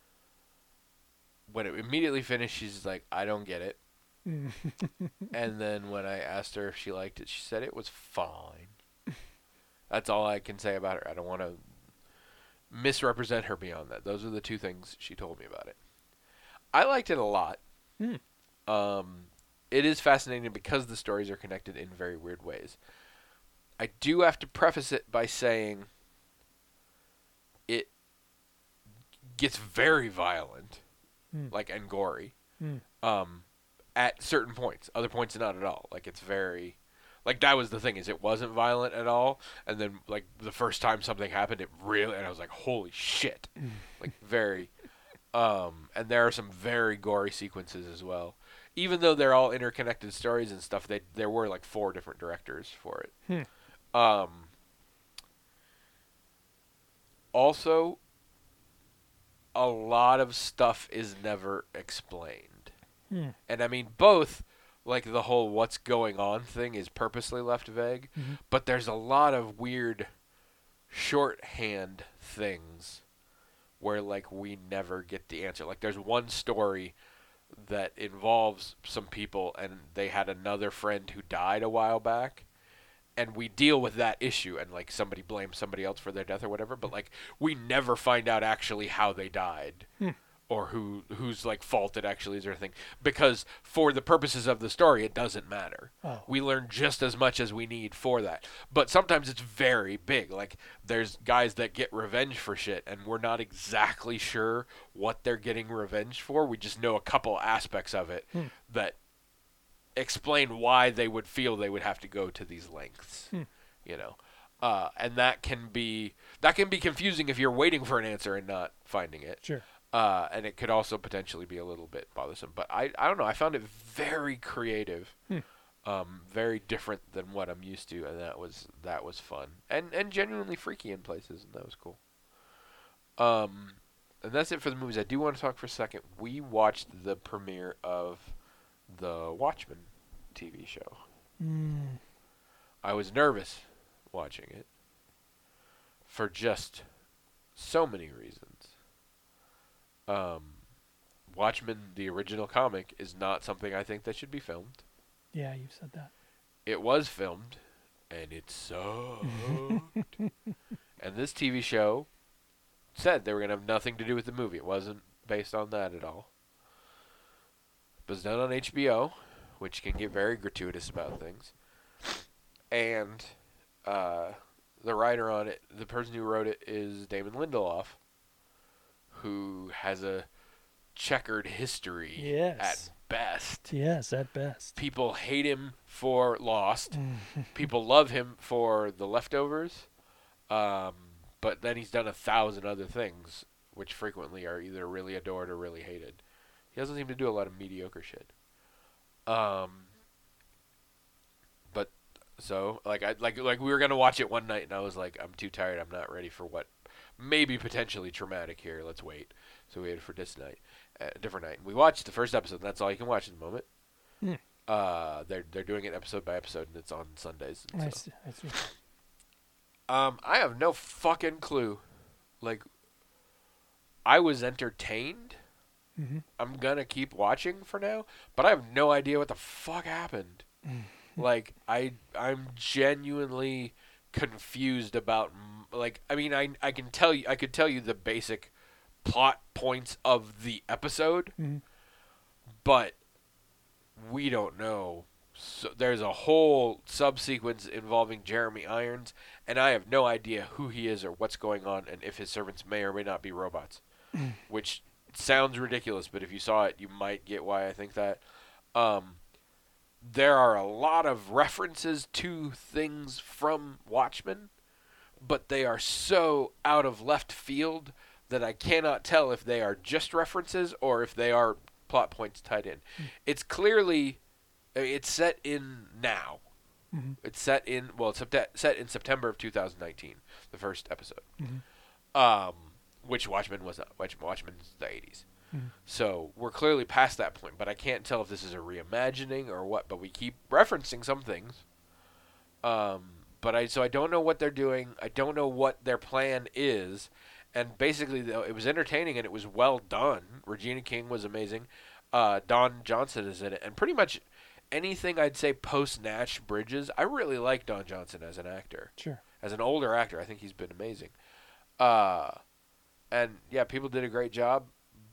when it immediately finished, she's like, I don't get it. Mm. And then when I asked her if she liked it, she said it was fine. That's all I can say about her. I don't want to misrepresent her beyond that. Those are the two things she told me about it. I liked it a lot. Hmm. Um, it is fascinating because the stories are connected in very weird ways. I do have to preface it by saying it gets very violent, Hmm. like and gory, Hmm. um, at certain points. Other points, not at all. Like it's very, like that was the thing is it wasn't violent at all, and then like the first time something happened, it really, and I was like, holy shit, like very. Um, and there are some very gory sequences as well. Even though they're all interconnected stories and stuff, they there were like four different directors for it. Hmm. Um, also, a lot of stuff is never explained. Hmm. And I mean, both, like the whole what's going on thing is purposely left vague, Mm-hmm. but there's a lot of weird shorthand things where, like, we never get the answer. Like, there's one story that involves some people, and they had another friend who died a while back, and we deal with that issue, and like somebody blames somebody else for their death or whatever, but like we never find out actually how they died. Hmm. Or who whose like fault it actually is or anything, because for the purposes of the story it doesn't matter. Oh. We learn just as much as we need for that, but sometimes it's very big. Like there's guys that get revenge for shit and we're not exactly sure what they're getting revenge for. We just know a couple aspects of it Hmm. that explain why they would feel they would have to go to these lengths. Hmm. You know, uh, and that can be that can be confusing if you're waiting for an answer and not finding it. Sure. Uh, and it could also potentially be a little bit bothersome. But I, I don't know. I found it very creative, Hmm. um, very different than what I'm used to, and that was that was fun and and genuinely freaky in places, and that was cool. Um, and that's it for the movies. I do want to talk for a second. We watched the premiere of the Watchmen T V show. Mm. I was nervous watching it for just so many reasons. Um, Watchmen, the original comic, is not something I think that should be filmed. Yeah, you've said that. It was filmed, and it sucked. And this T V show said they were going to have nothing to do with the movie. It wasn't based on that at all. It was done on H B O, which can get very gratuitous about things. And uh, the writer on it, the person who wrote it, is Damon Lindelof, who has a checkered history Yes. at best. Yes, at best. People hate him for Lost. Mm. People love him for The Leftovers. Um, but then he's done a thousand other things, which frequently are either really adored or really hated. He doesn't seem to do a lot of mediocre shit. Um, but so like I like like we were gonna watch it one night, and I was like, I'm too tired. I'm not ready for what maybe potentially traumatic here. Let's wait. So we waited for this night, a uh, different night. We watched the first episode, and that's all you can watch at the moment. Mm. Uh, they're they're doing it episode by episode, and it's on Sundays. I So. see. I see. Um, I have no fucking clue. Like, I was entertained. Mm-hmm. I'm gonna keep watching for now, but I have no idea what the fuck happened. Like, I I'm genuinely confused about like I mean I I can tell you I could tell you the basic plot points of the episode, Mm-hmm. but we don't know. So there's a whole subsequence involving Jeremy Irons, and I have no idea who he is or what's going on, and if his servants may or may not be robots, which sounds ridiculous, but if you saw it, you might get why I think that. Um, there are a lot of references to things from Watchmen, but they are so out of left field that I cannot tell if they are just references or if they are plot points tied in. Mm. It's clearly, I mean, it's set in now. Mm-hmm. It's set in, well, it's sept- set in September of two thousand nineteen, the first episode. Mm-hmm. Um, which Watchmen was not. Watch- Watchmen's the eighties. Mm-hmm. So we're clearly past that point, but I can't tell if this is a reimagining or what, but we keep referencing some things. Um, but I, so I don't know what they're doing. I don't know what their plan is. And basically, though, it was entertaining and it was well done. Regina King was amazing. Uh, Don Johnson is in it. And pretty much anything I'd say post-Nash Bridges, I really like Don Johnson as an actor. Sure. As an older actor, I think he's been amazing. Uh, and, yeah, people did a great job.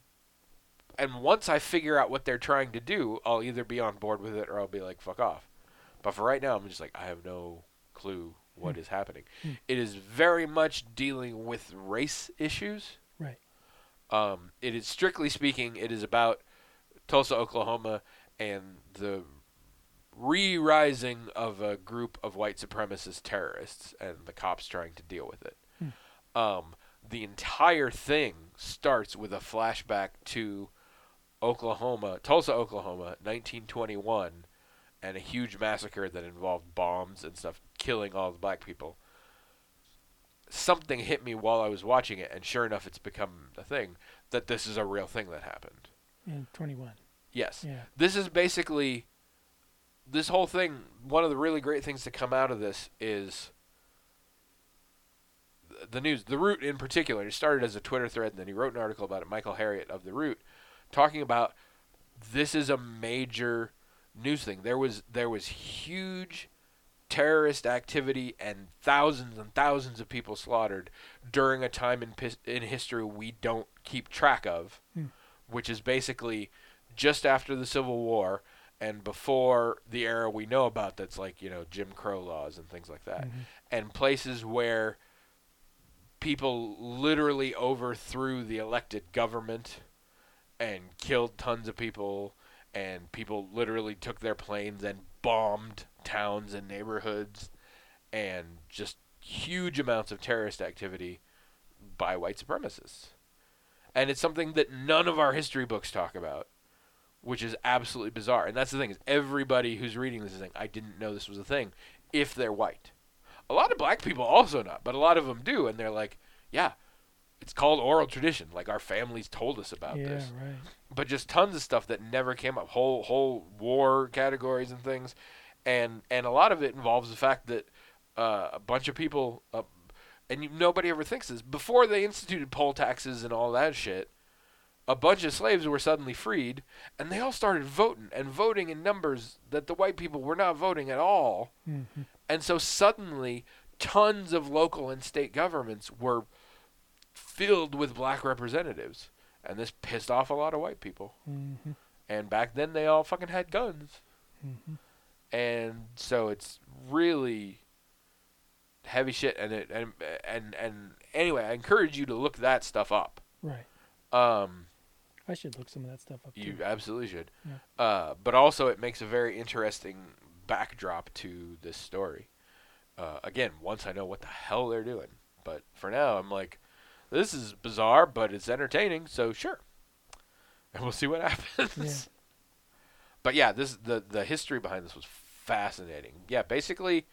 And once I figure out what they're trying to do, I'll either be on board with it or I'll be like, fuck off. But for right now, I'm just like, I have no clue what is happening. Hmm. It is very much dealing with race issues. Right. Um, it is, strictly speaking, it is about Tulsa, Oklahoma, and the re-rising of a group of white supremacist terrorists and the cops trying to deal with it. Hmm. Um, the entire thing starts with a flashback to Oklahoma, Tulsa, Oklahoma, nineteen twenty-one, and a huge massacre that involved bombs and stuff, killing all the black people. Something hit me while I was watching it, and sure enough, it's become a thing, that this is a real thing that happened. In twenty-one. Yes. Yeah. This is basically, this whole thing, one of the really great things to come out of this is the news. The Root in particular, it started as a Twitter thread, and then he wrote an article about it, Michael Harriot of The Root, talking about this is a major news thing. There was there was huge terrorist activity and thousands and thousands of people slaughtered during a time in in history we don't keep track of, hmm. which is basically just after the Civil War and before the era we know about, that's like, you know, Jim Crow laws and things like that. Mm-hmm. And places where people literally overthrew the elected government and killed tons of people, and people literally took their planes and bombed towns and neighborhoods, and just huge amounts of terrorist activity by white supremacists. And it's something that none of our history books talk about, which is absolutely bizarre. And that's the thing, is everybody who's reading this is saying, I didn't know this was a thing, if they're white. A lot of black people also not, but a lot of them do, and they're like, yeah, it's called oral tradition. Like, our families told us about yeah, this. right. But just tons of stuff that never came up, whole whole war categories and things. And and a lot of it involves the fact that uh, a bunch of people, uh, and you, nobody ever thinks this, before they instituted poll taxes and all that shit, a bunch of slaves were suddenly freed, and they all started voting, and voting in numbers that the white people were not voting at all. Mm-hmm. And so suddenly, tons of local and state governments were filled with black representatives. And this pissed off a lot of white people. Mm-hmm. And back then, they all fucking had guns. Mm-hmm. And so it's really heavy shit. And it and and and anyway, I encourage you to look that stuff up. Right. Um, I should look some of that stuff up you too. absolutely should. Yeah. Uh, but also, it makes a very interesting backdrop to this story. Uh, again, once I know what the hell they're doing. But for now, I'm like, this is bizarre, but it's entertaining, so sure. And we'll see what happens. Yeah. But yeah, this the the history behind this was fascinating. Yeah, basically,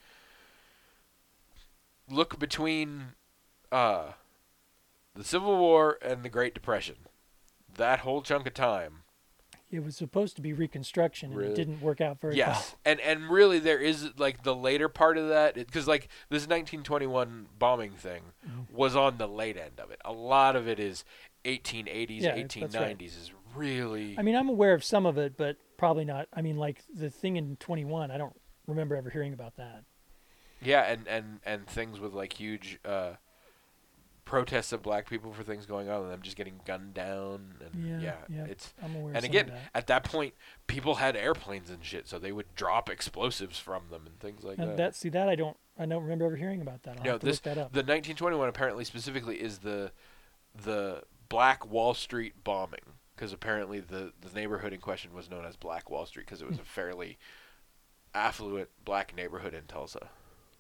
look between uh, the Civil War and the Great Depression. That whole chunk of time. It was supposed to be Reconstruction, and Really? it didn't work out very Yes, well. and and really there is like the later part of that, because like this nineteen twenty-one bombing thing Mm-hmm. was on the late end of it. A lot of it is eighteen eighties, Yeah, that's eighteen right. nineties is really. I mean, I'm aware of some of it, but probably not. I mean, like the thing in twenty-one, I don't remember ever hearing about that. Yeah, and, and, and things with like huge uh, protests of black people for things going on and them just getting gunned down. And Yeah, yeah, yeah, it's I'm aware. and of again some of that. at that point people had airplanes and shit, so they would drop explosives from them and things like And that. that see that I don't I don't remember ever hearing about that. I'll No, have to this look that up. the nineteen twenty-one apparently specifically is the the Black Wall Street bombing, because apparently the the neighborhood in question was known as Black Wall Street because it was a fairly affluent black neighborhood in Tulsa.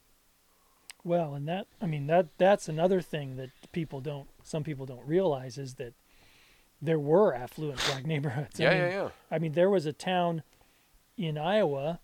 Well, and that I mean that that's another thing that people don't some people don't realize is that there were affluent black neighborhoods. Yeah, I mean, yeah, yeah. I mean, there was a town in Iowa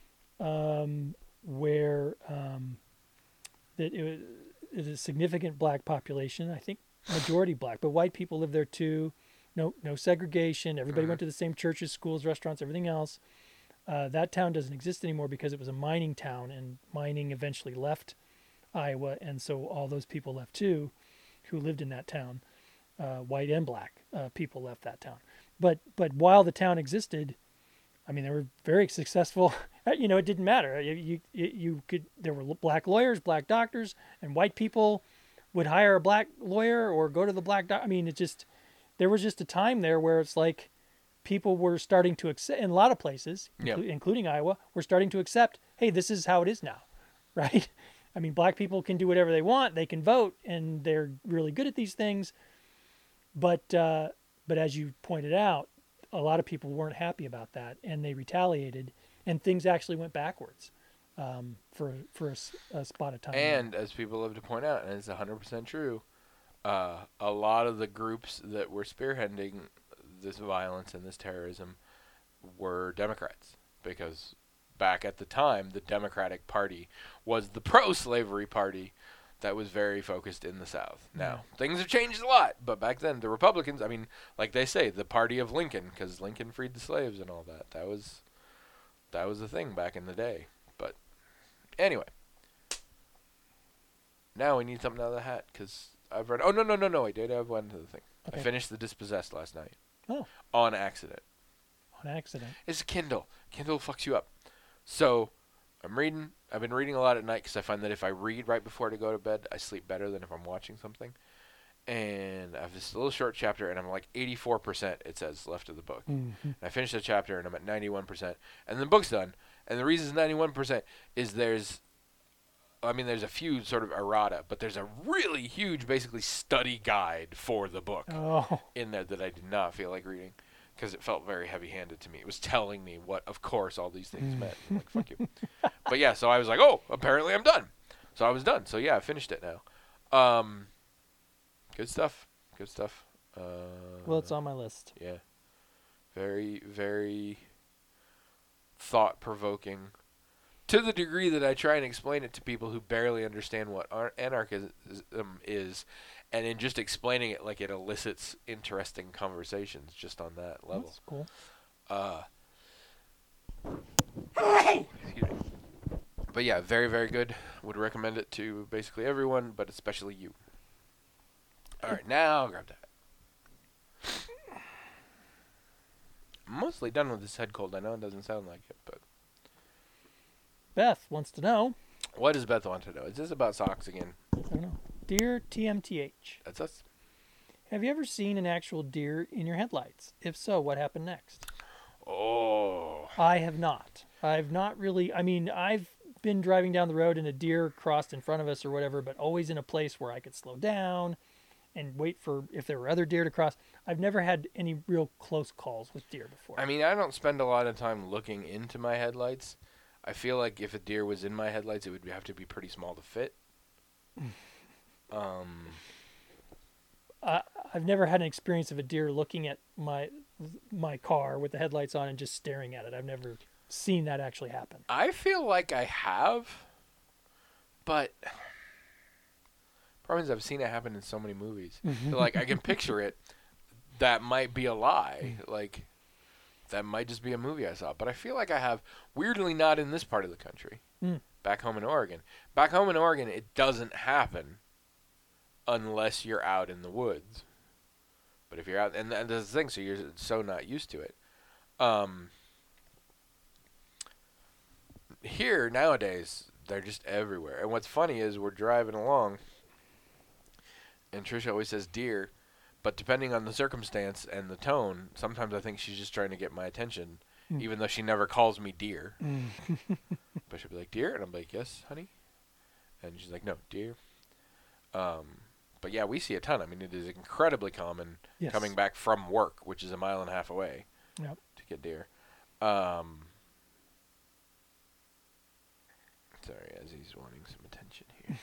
um, where um, that it was, it was a significant black population. I think majority black, but white people lived there too. No, no segregation. Everybody Mhm. went to the same churches, schools, restaurants, everything else. Uh, that town doesn't exist anymore because it was a mining town, and mining eventually left Iowa, and so all those people left too, who lived in that town, uh, white and black uh, people left that town. But but while the town existed, I mean, they were very successful. You know, it didn't matter. You you, you could there were black lawyers, black doctors, and white people would hire a black lawyer or go to the black doc. I mean, it just there was just a time there where it's like people were starting to accept in a lot of places, Yeah. inclu- including Iowa, were starting to accept, hey, this is how it is now, right? I mean, black people can do whatever they want. They can vote, and they're really good at these things. But uh, but as you pointed out, a lot of people weren't happy about that, and they retaliated, and things actually went backwards um, for for a, s- a spot of time. And as people love to point out, and it's one hundred percent true, uh, a lot of the groups that were spearheading this violence and this terrorism were Democrats, because back at the time, the Democratic Party was the pro-slavery party that was very focused in the South. Now, things have changed a lot, but back then, the Republicans, I mean, like they say, the party of Lincoln, because Lincoln freed the slaves and all that. That was, that was the thing back in the day. But anyway, now we need something out of the hat, because I've read, oh, no, no, no, no, I did have one other thing. Okay. I finished The Dispossessed last night. Oh. On accident. On accident. It's Kindle. Kindle fucks you up. So, I'm reading. I've been reading a lot at night because I find that if I read right before to go to bed, I sleep better than if I'm watching something. And I have this little short chapter, and I'm like eighty-four percent, it says, left of the book. Mm-hmm. And I finished the chapter, and I'm at ninety-one percent. And the book's done. And the reason it's ninety-one percent is there's, I mean, there's a few sort of errata, but there's a really huge, basically, study guide for the book Oh. in there that I did not feel like reading, because it felt very heavy-handed to me. It was telling me what, of course, all these things meant. I'm like, fuck you. But yeah, so I was like, oh, apparently I'm done. So I was done. So yeah, I finished it now. Um, good stuff. Good stuff. Uh, Well, it's on my list. Yeah. Very, very thought-provoking. To the degree that I try and explain it to people who barely understand what ar- anarchism is, and in just explaining it, like, it elicits interesting conversations just on that level. That's cool. Uh, excuse me. But yeah, very, very good. Would recommend it to basically everyone, but especially you. All right, now I'll grab that. I'm mostly done with this head cold. I know it doesn't sound like it, but Beth wants to know. what does Beth want to know? Is this about socks again? I don't know. Dear T M T H, That's us. have you ever seen an actual deer in your headlights? If so, what happened next? Oh. I have not. I've not really. I mean, I've been driving down the road and a deer crossed in front of us or whatever, but always in a place where I could slow down and wait for if there were other deer to cross. I've never had any real close calls with deer before. I mean, I don't spend a lot of time looking into my headlights. I feel like if a deer was in my headlights, it would have to be pretty small to fit. um, I, I've never had an experience of a deer looking at my my car with the headlights on and just staring at it. I've never seen that actually happen. I feel like I have, but problem is I've seen it happen in so many movies. So, like, I can picture it. That might be a lie. Like, that might just be a movie I saw. But I feel like I have, weirdly not in this part of the country. Mm. Back home in Oregon. Back home in Oregon, it doesn't happen unless you're out in the woods. But if you're out, and, and that's the thing, so you're so not used to it. Um, here, nowadays, they're just everywhere. And what's funny is we're driving along, and Trisha always says deer, but depending on the circumstance and the tone, sometimes I think she's just trying to get my attention, Mm. even though she never calls me deer. Mm. But she'll be like, deer? And I'm like, yes, honey. And she's like, no, deer. Um, but yeah, we see a ton. I mean, it is incredibly common Yes. coming back from work, which is a mile and a half away, Yep. to get deer. Um, sorry, as he's wanting some attention here.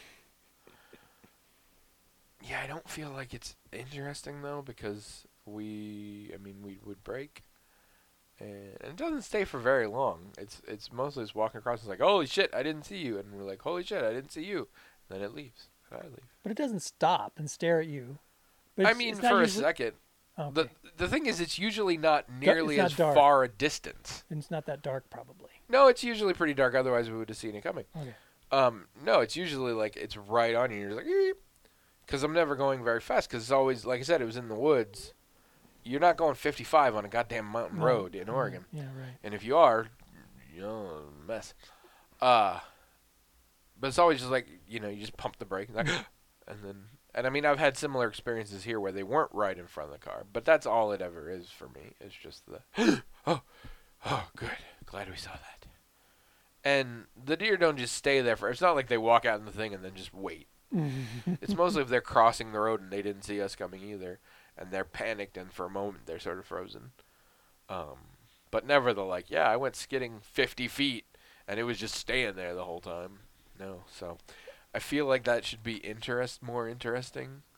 Yeah, I don't feel like it's interesting, though, because we, I mean, we would break. And, and it doesn't stay for very long. It's it's mostly just walking across and it's like, holy shit, I didn't see you. And we're like, holy shit, I didn't see you. And then it leaves. And I leave. But it doesn't stop and stare at you. But I it's- mean, it's not for a usually- second. Okay. The the thing is, it's usually not nearly not as dark. far a distance. And it's not that dark, probably. No, it's usually pretty dark. Otherwise, we would have seen it coming. Okay. Um, no, it's usually like it's right on you. You're just like, because I'm never going very fast. Because it's always, like I said, it was in the woods. You're not going fifty-five on a goddamn mountain No. road in Oregon. Yeah, right. And if you are, you're a mess. Uh, but it's always just like, you know, you just pump the brake. And, like, and then, and I mean, I've had similar experiences here where they weren't right in front of the car. But that's all it ever is for me. It's just the, oh, oh, good. Glad we saw that. And the deer don't just stay there for, it's not like they walk out in the thing and then just wait. It's mostly if they're crossing the road and they didn't see us coming either. And they're panicked, and for a moment they're sort of frozen. Um, but never the like, yeah, I went skidding fifty feet, and it was just staying there the whole time. No, so I feel like that should be interest more interesting.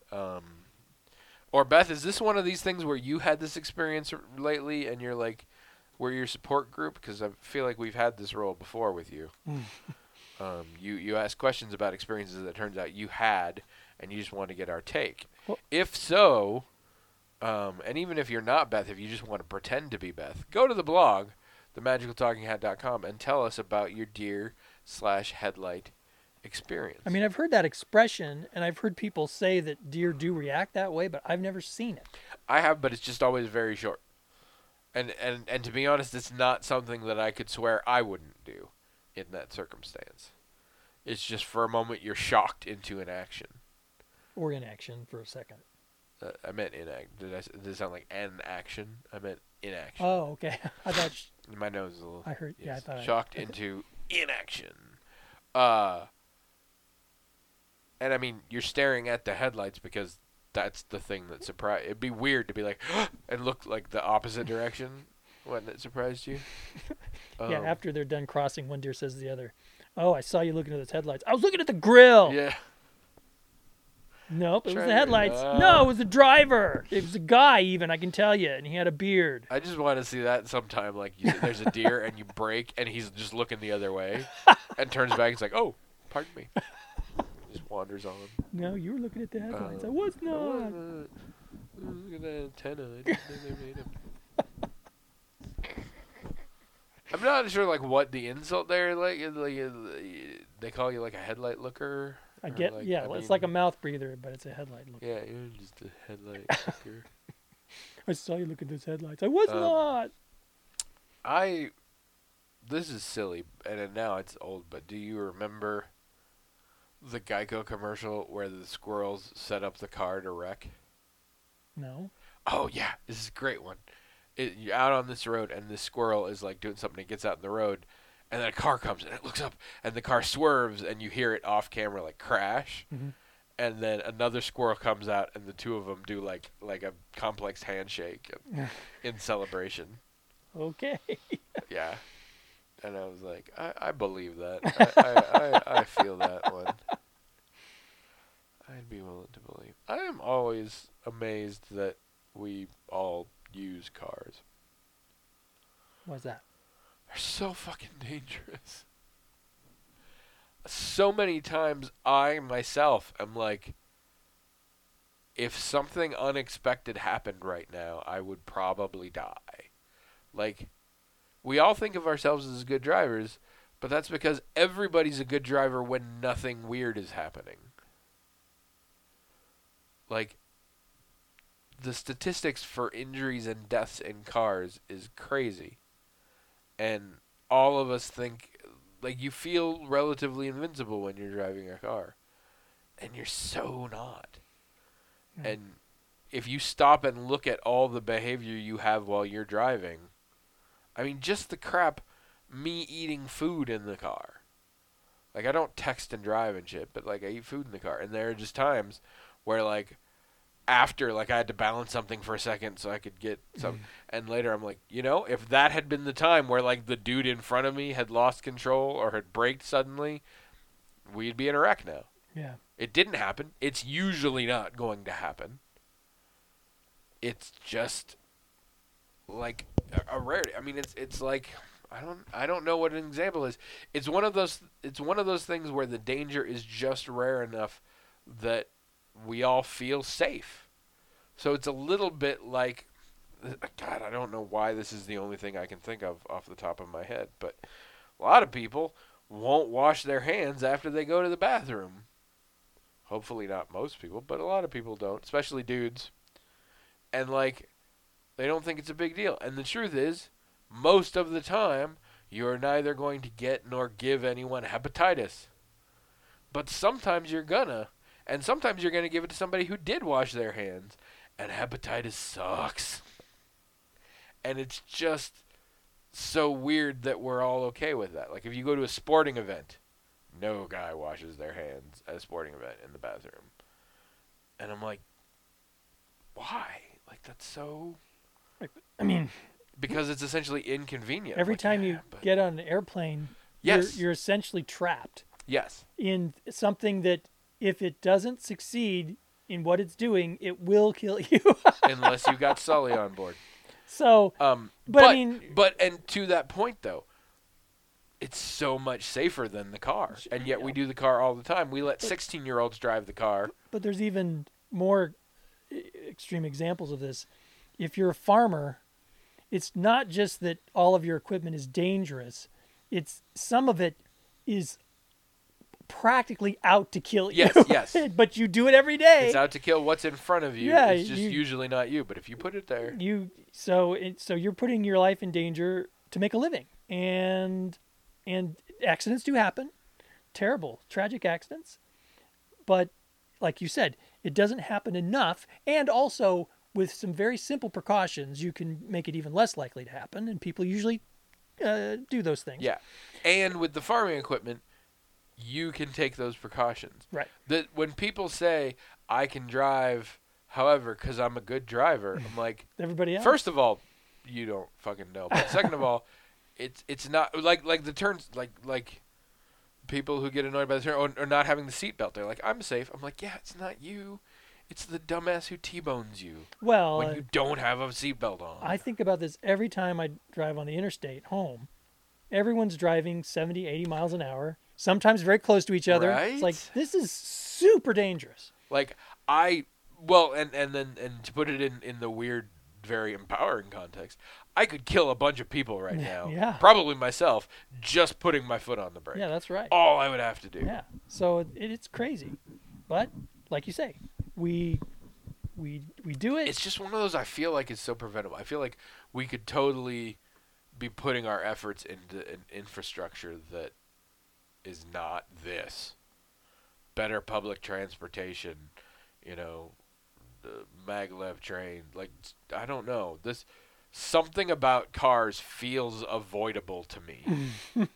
Um, or Beth, is this one of these things where you had this experience r- lately, and you're like, we're your support group? Because I feel like we've had this role before with you. um, you you ask questions about experiences that turns out you had, and you just want to get our take. Well- If so, um, and even if you're not Beth, if you just want to pretend to be Beth, go to the blog, the magical talking hat dot com, and tell us about your deer slash headlight experience. I mean, I've heard that expression, and I've heard people say that deer do react that way, but I've never seen it. I have, but it's just always very short. And and and to be honest, it's not something that I could swear I wouldn't do in that circumstance. It's just for a moment you're shocked into inaction. Or inaction for a second. Uh, I meant inact. Did I? s- Did it sound like an action? I meant inaction. Oh, okay. I thought sh- My nose is a little. I heard. Yeah, I yes, thought I- shocked into inaction. Uh. And I mean, you're staring at the headlights because that's the thing that surprised. It'd be weird to be like, and look like the opposite direction when it surprised you. yeah. Um, After they're done crossing, one deer says to the other, "Oh, I saw you looking at those headlights. I was looking at the grill." Yeah. Nope, it was Trying the to- headlights. uh, No, it was the driver. It was a guy, even, I can tell you, and he had a beard. I just want to see that sometime. Like, you, there's a deer and you brake, and he's just looking the other way, and turns back. He's like, "Oh, pardon me." Just wanders on. No, you were looking at the headlights. I Uh, was I not. wasn't. Look at that antenna. I didn't know they made 'em. I'm not sure like what the insult there like is, like is, uh, they call you like a headlight looker. I or, get, like, yeah, I it's mean, like a mouth breather, but it's a headlight look. yeah, you're just a headlight looker. I saw you look at those headlights. I was Um, not. I this is silly and then now it's old, but do you remember the Geico commercial where the squirrels set up the car to wreck? No. Oh yeah, this is a great one. It, you're out on this road, and this squirrel is like doing something. It gets out in the road, and then a car comes, and it looks up, and the car swerves, and you hear it off camera like crash. Mhm. And then another squirrel comes out, and the two of them do like like a complex handshake in celebration. Okay. Yeah, and I was like, I, I believe that. I, I, I I feel that one. I'd be willing to believe. I am always amazed that we all use cars. What's that? They're so fucking dangerous. So many times I myself am like, if something unexpected happened right now, I would probably die. Like, we all think of ourselves as good drivers, but that's because everybody's a good driver when nothing weird is happening. Like, the statistics for injuries and deaths in cars is crazy. And all of us think, like, you feel relatively invincible when you're driving a car. And you're so not. Mm. And if you stop and look at all the behavior you have while you're driving, I mean, just the crap, me eating food in the car. Like, I don't text and drive and shit, but, like, I eat food in the car. And there are just times where, like, after, like, I had to balance something for a second so I could get some. And later I'm like, you know, if that had been the time where, like, the dude in front of me had lost control or had braked suddenly, we'd be in a wreck now. Yeah. It didn't happen. It's usually not going to happen. It's just, like, a, a rarity. I mean, it's it's like, I don't I don't know what an example is. It's one of those it's one of those things where the danger is just rare enough that we all feel safe. So it's a little bit like, God, I don't know why this is the only thing I can think of off the top of my head, but a lot of people won't wash their hands after they go to the bathroom. Hopefully not most people, but a lot of people don't, especially dudes. And, like, they don't think it's a big deal. And the truth is, most of the time, you're neither going to get nor give anyone hepatitis. But sometimes you're gonna. And sometimes you're going to give it to somebody who did wash their hands. And hepatitis sucks. And it's just so weird that we're all okay with that. Like, if you go to a sporting event, no guy washes their hands at a sporting event in the bathroom. And I'm like, why? Like, that's so... I mean, Because it's essentially inconvenient. every Like, time yeah, you but- get on an airplane, Yes. you're, you're essentially trapped Yes. in something that, if it doesn't succeed, in what it's doing, it will kill you. unless you got Sully on board. So, Um, but, but I mean, but and to that point though, it's so much safer than the car, and yet we do the car all the time. We let sixteen-year-olds drive the car. but there's even more e- extreme examples of this. If you're a farmer, it's not just that all of your equipment is dangerous. It's some of it is practically out to kill you. Yes, yes. But you do it every day. It's out to kill what's in front of you. Yeah, it's just you- usually not you, but if you put it there, You so it, so you're putting your life in danger to make a living, and and accidents do happen, terrible, tragic accidents, but like you said, it doesn't happen enough, and also with some very simple precautions, you can make it even less likely to happen, and people usually uh, do those things. yeah. And with the farming equipment, you can take those precautions. Right. That when people say I can drive, however, because I'm a good driver, I'm like, Everybody else. first of all, you don't fucking know. But second of all, it's it's not like like the turns like like people who get annoyed by the turn or, or not having the seatbelt. They're like, I'm safe. I'm like, yeah, it's not you. It's the dumbass who T-bones you well, when uh, you don't have a seatbelt on. I think about this every time I drive on the interstate home. Everyone's driving seventy, eighty miles an hour, sometimes very close to each other. It's like, Right? this is super dangerous. Like I well, and and then and to put it in in the weird, very empowering context, I could kill a bunch of people right now. Yeah. Probably myself, just putting my foot on the brake. Yeah, that's right. All I would have to do. Yeah. So it, it's crazy. But like you say, we we we do it. It's just one of those I feel like is so preventable. I feel like we could totally be putting our efforts into an infrastructure that is not this. Better public transportation, you know, the maglev train. Like, I don't know. This something about cars feels avoidable to me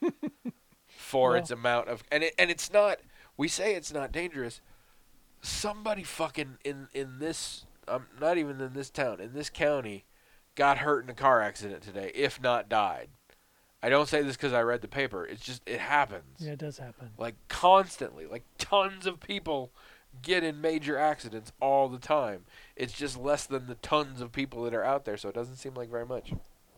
for Well- its amount of and it and it's not. We say it's not dangerous. Somebody fucking in in this um not even in this town, in this county got hurt in a car accident today, if not died. I don't say this because I read the paper. It's just it happens. Yeah, it does happen. Like constantly. Like tons of people get in major accidents all the time. It's just less than the tons of people that are out there, so it doesn't seem like very much.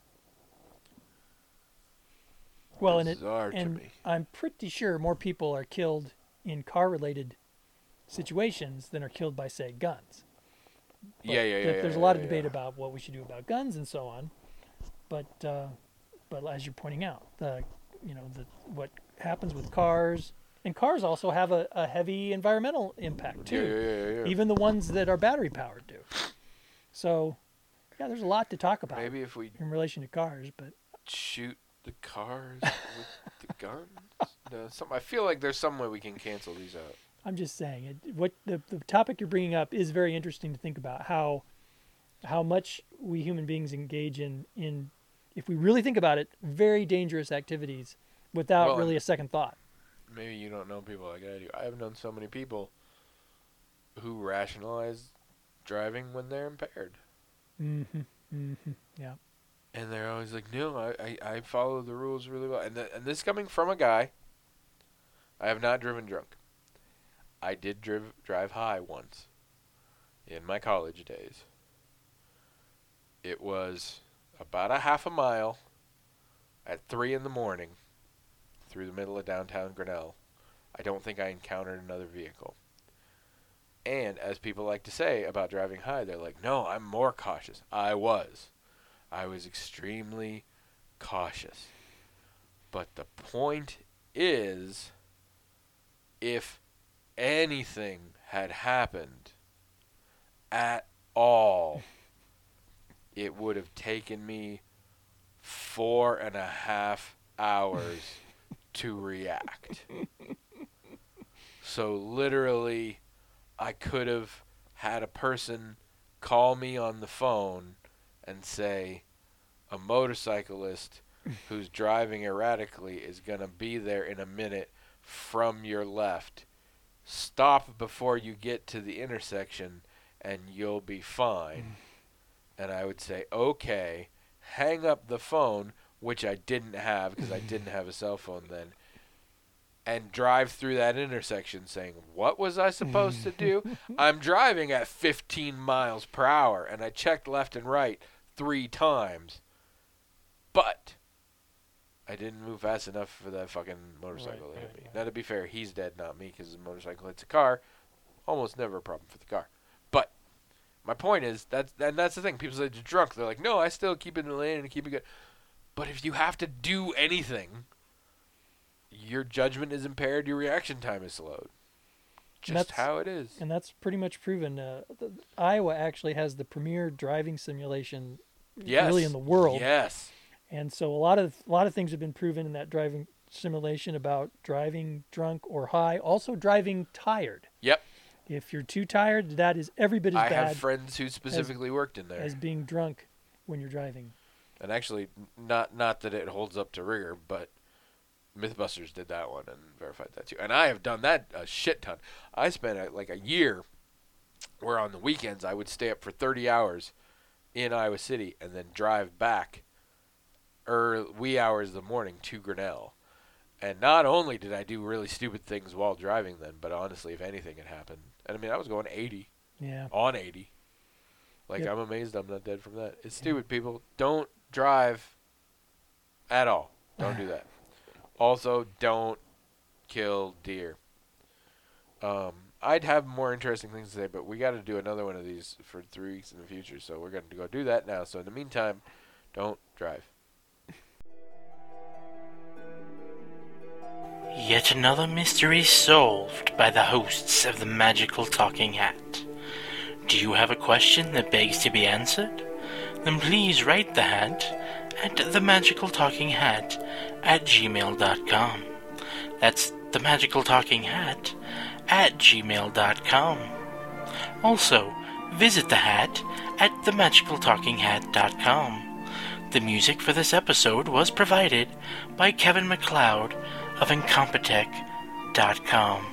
Well, and it Bizarre to and me. I'm pretty sure more people are killed in car-related situations than are killed by, say, guns. But Yeah, yeah, yeah. th- yeah, There's a yeah, lot of yeah, debate yeah. about what we should do about guns and so on, but uh, but as you're pointing out, the you know the what happens with cars, and cars also have a, a heavy environmental impact too. Yeah, yeah, yeah, yeah, yeah. Even the ones that are battery powered do. So, yeah, there's a lot to talk about Maybe if we in relation to cars, but shoot the cars with the guns. No, some. I feel like there's some way we can cancel these out. I'm just saying it. What the the topic you're bringing up is very interesting to think about how how much we human beings engage in in if we really think about it, very dangerous activities without Well, really a second thought. Maybe you don't know people like I do. I have known so many people who rationalize driving when they're impaired. Mm-hmm. Mm-hmm. Yeah. And they're always like, no, I, I, I follow the rules really well. And, the, and this coming from a guy, I have not driven drunk. I did drive, drive high once in my college days. It was about a half a mile at three in the morning through the middle of downtown Grinnell. I don't think I encountered another vehicle. And as people like to say about driving high, they're like, no, I'm more cautious. I was. I was extremely cautious. But the point is, if anything had happened at all, it would have taken me four and a half hours to react. So literally, I could have had a person call me on the phone and say, a motorcyclist who's driving erratically is going to be there in a minute from your left. Stop before you get to the intersection and you'll be fine. And I would say, okay, hang up the phone, which I didn't have because I didn't have a cell phone then, and drive through that intersection saying, what was I supposed to do? I'm driving at fifteen miles per hour, and I checked left and right three times. But I didn't move fast enough for that fucking motorcycle Right, to hit right, me. right. Now, to be fair, he's dead, not me, because the motorcycle hits a car. Almost never a problem for the car. But my point is, that's, and that's the thing. People say you're drunk. They're like, no, I still keep it in the lane and keep it good. But if you have to do anything, your judgment is impaired, your reaction time is slowed. Just that's- how it is. And that's pretty much proven. Uh, the, Iowa actually has the premier driving simulation Yes. really in the world. Yes. And so a lot of a lot of things have been proven in that driving simulation about driving drunk or high, also driving tired. Yep. If you're too tired, that is every bit as I bad have friends who specifically worked in there. as being drunk when you're driving. And actually, not not that it holds up to rigor, but Mythbusters did that one and verified that too. And I have done that a shit ton. I spent uh, like a year where on the weekends I would stay up for thirty hours in Iowa City and then drive back early, wee hours of the morning to Grinnell. And not only did I do really stupid things while driving then, but honestly, if anything had happened, and I mean, I was going eighty, Yeah. on eighty. Like, Yep. I'm amazed I'm not dead from that. It's stupid, people. Don't drive at all. Don't do that. Also, don't kill deer. Um, I'd have more interesting things to say, but we got to do another one of these for three weeks in the future, so we're going to go do that now. So in the meantime, don't drive. Yet another mystery solved by the hosts of the Magical Talking Hat. Do you have a question that begs to be answered? Then please write the hat at themagicaltalkinghat at gmail dot com. That's the Magical Talking Hat at gmail dot com. Also, visit the hat at the magical talking hat dot com. The music for this episode was provided by Kevin MacLeod of incompetech dot com.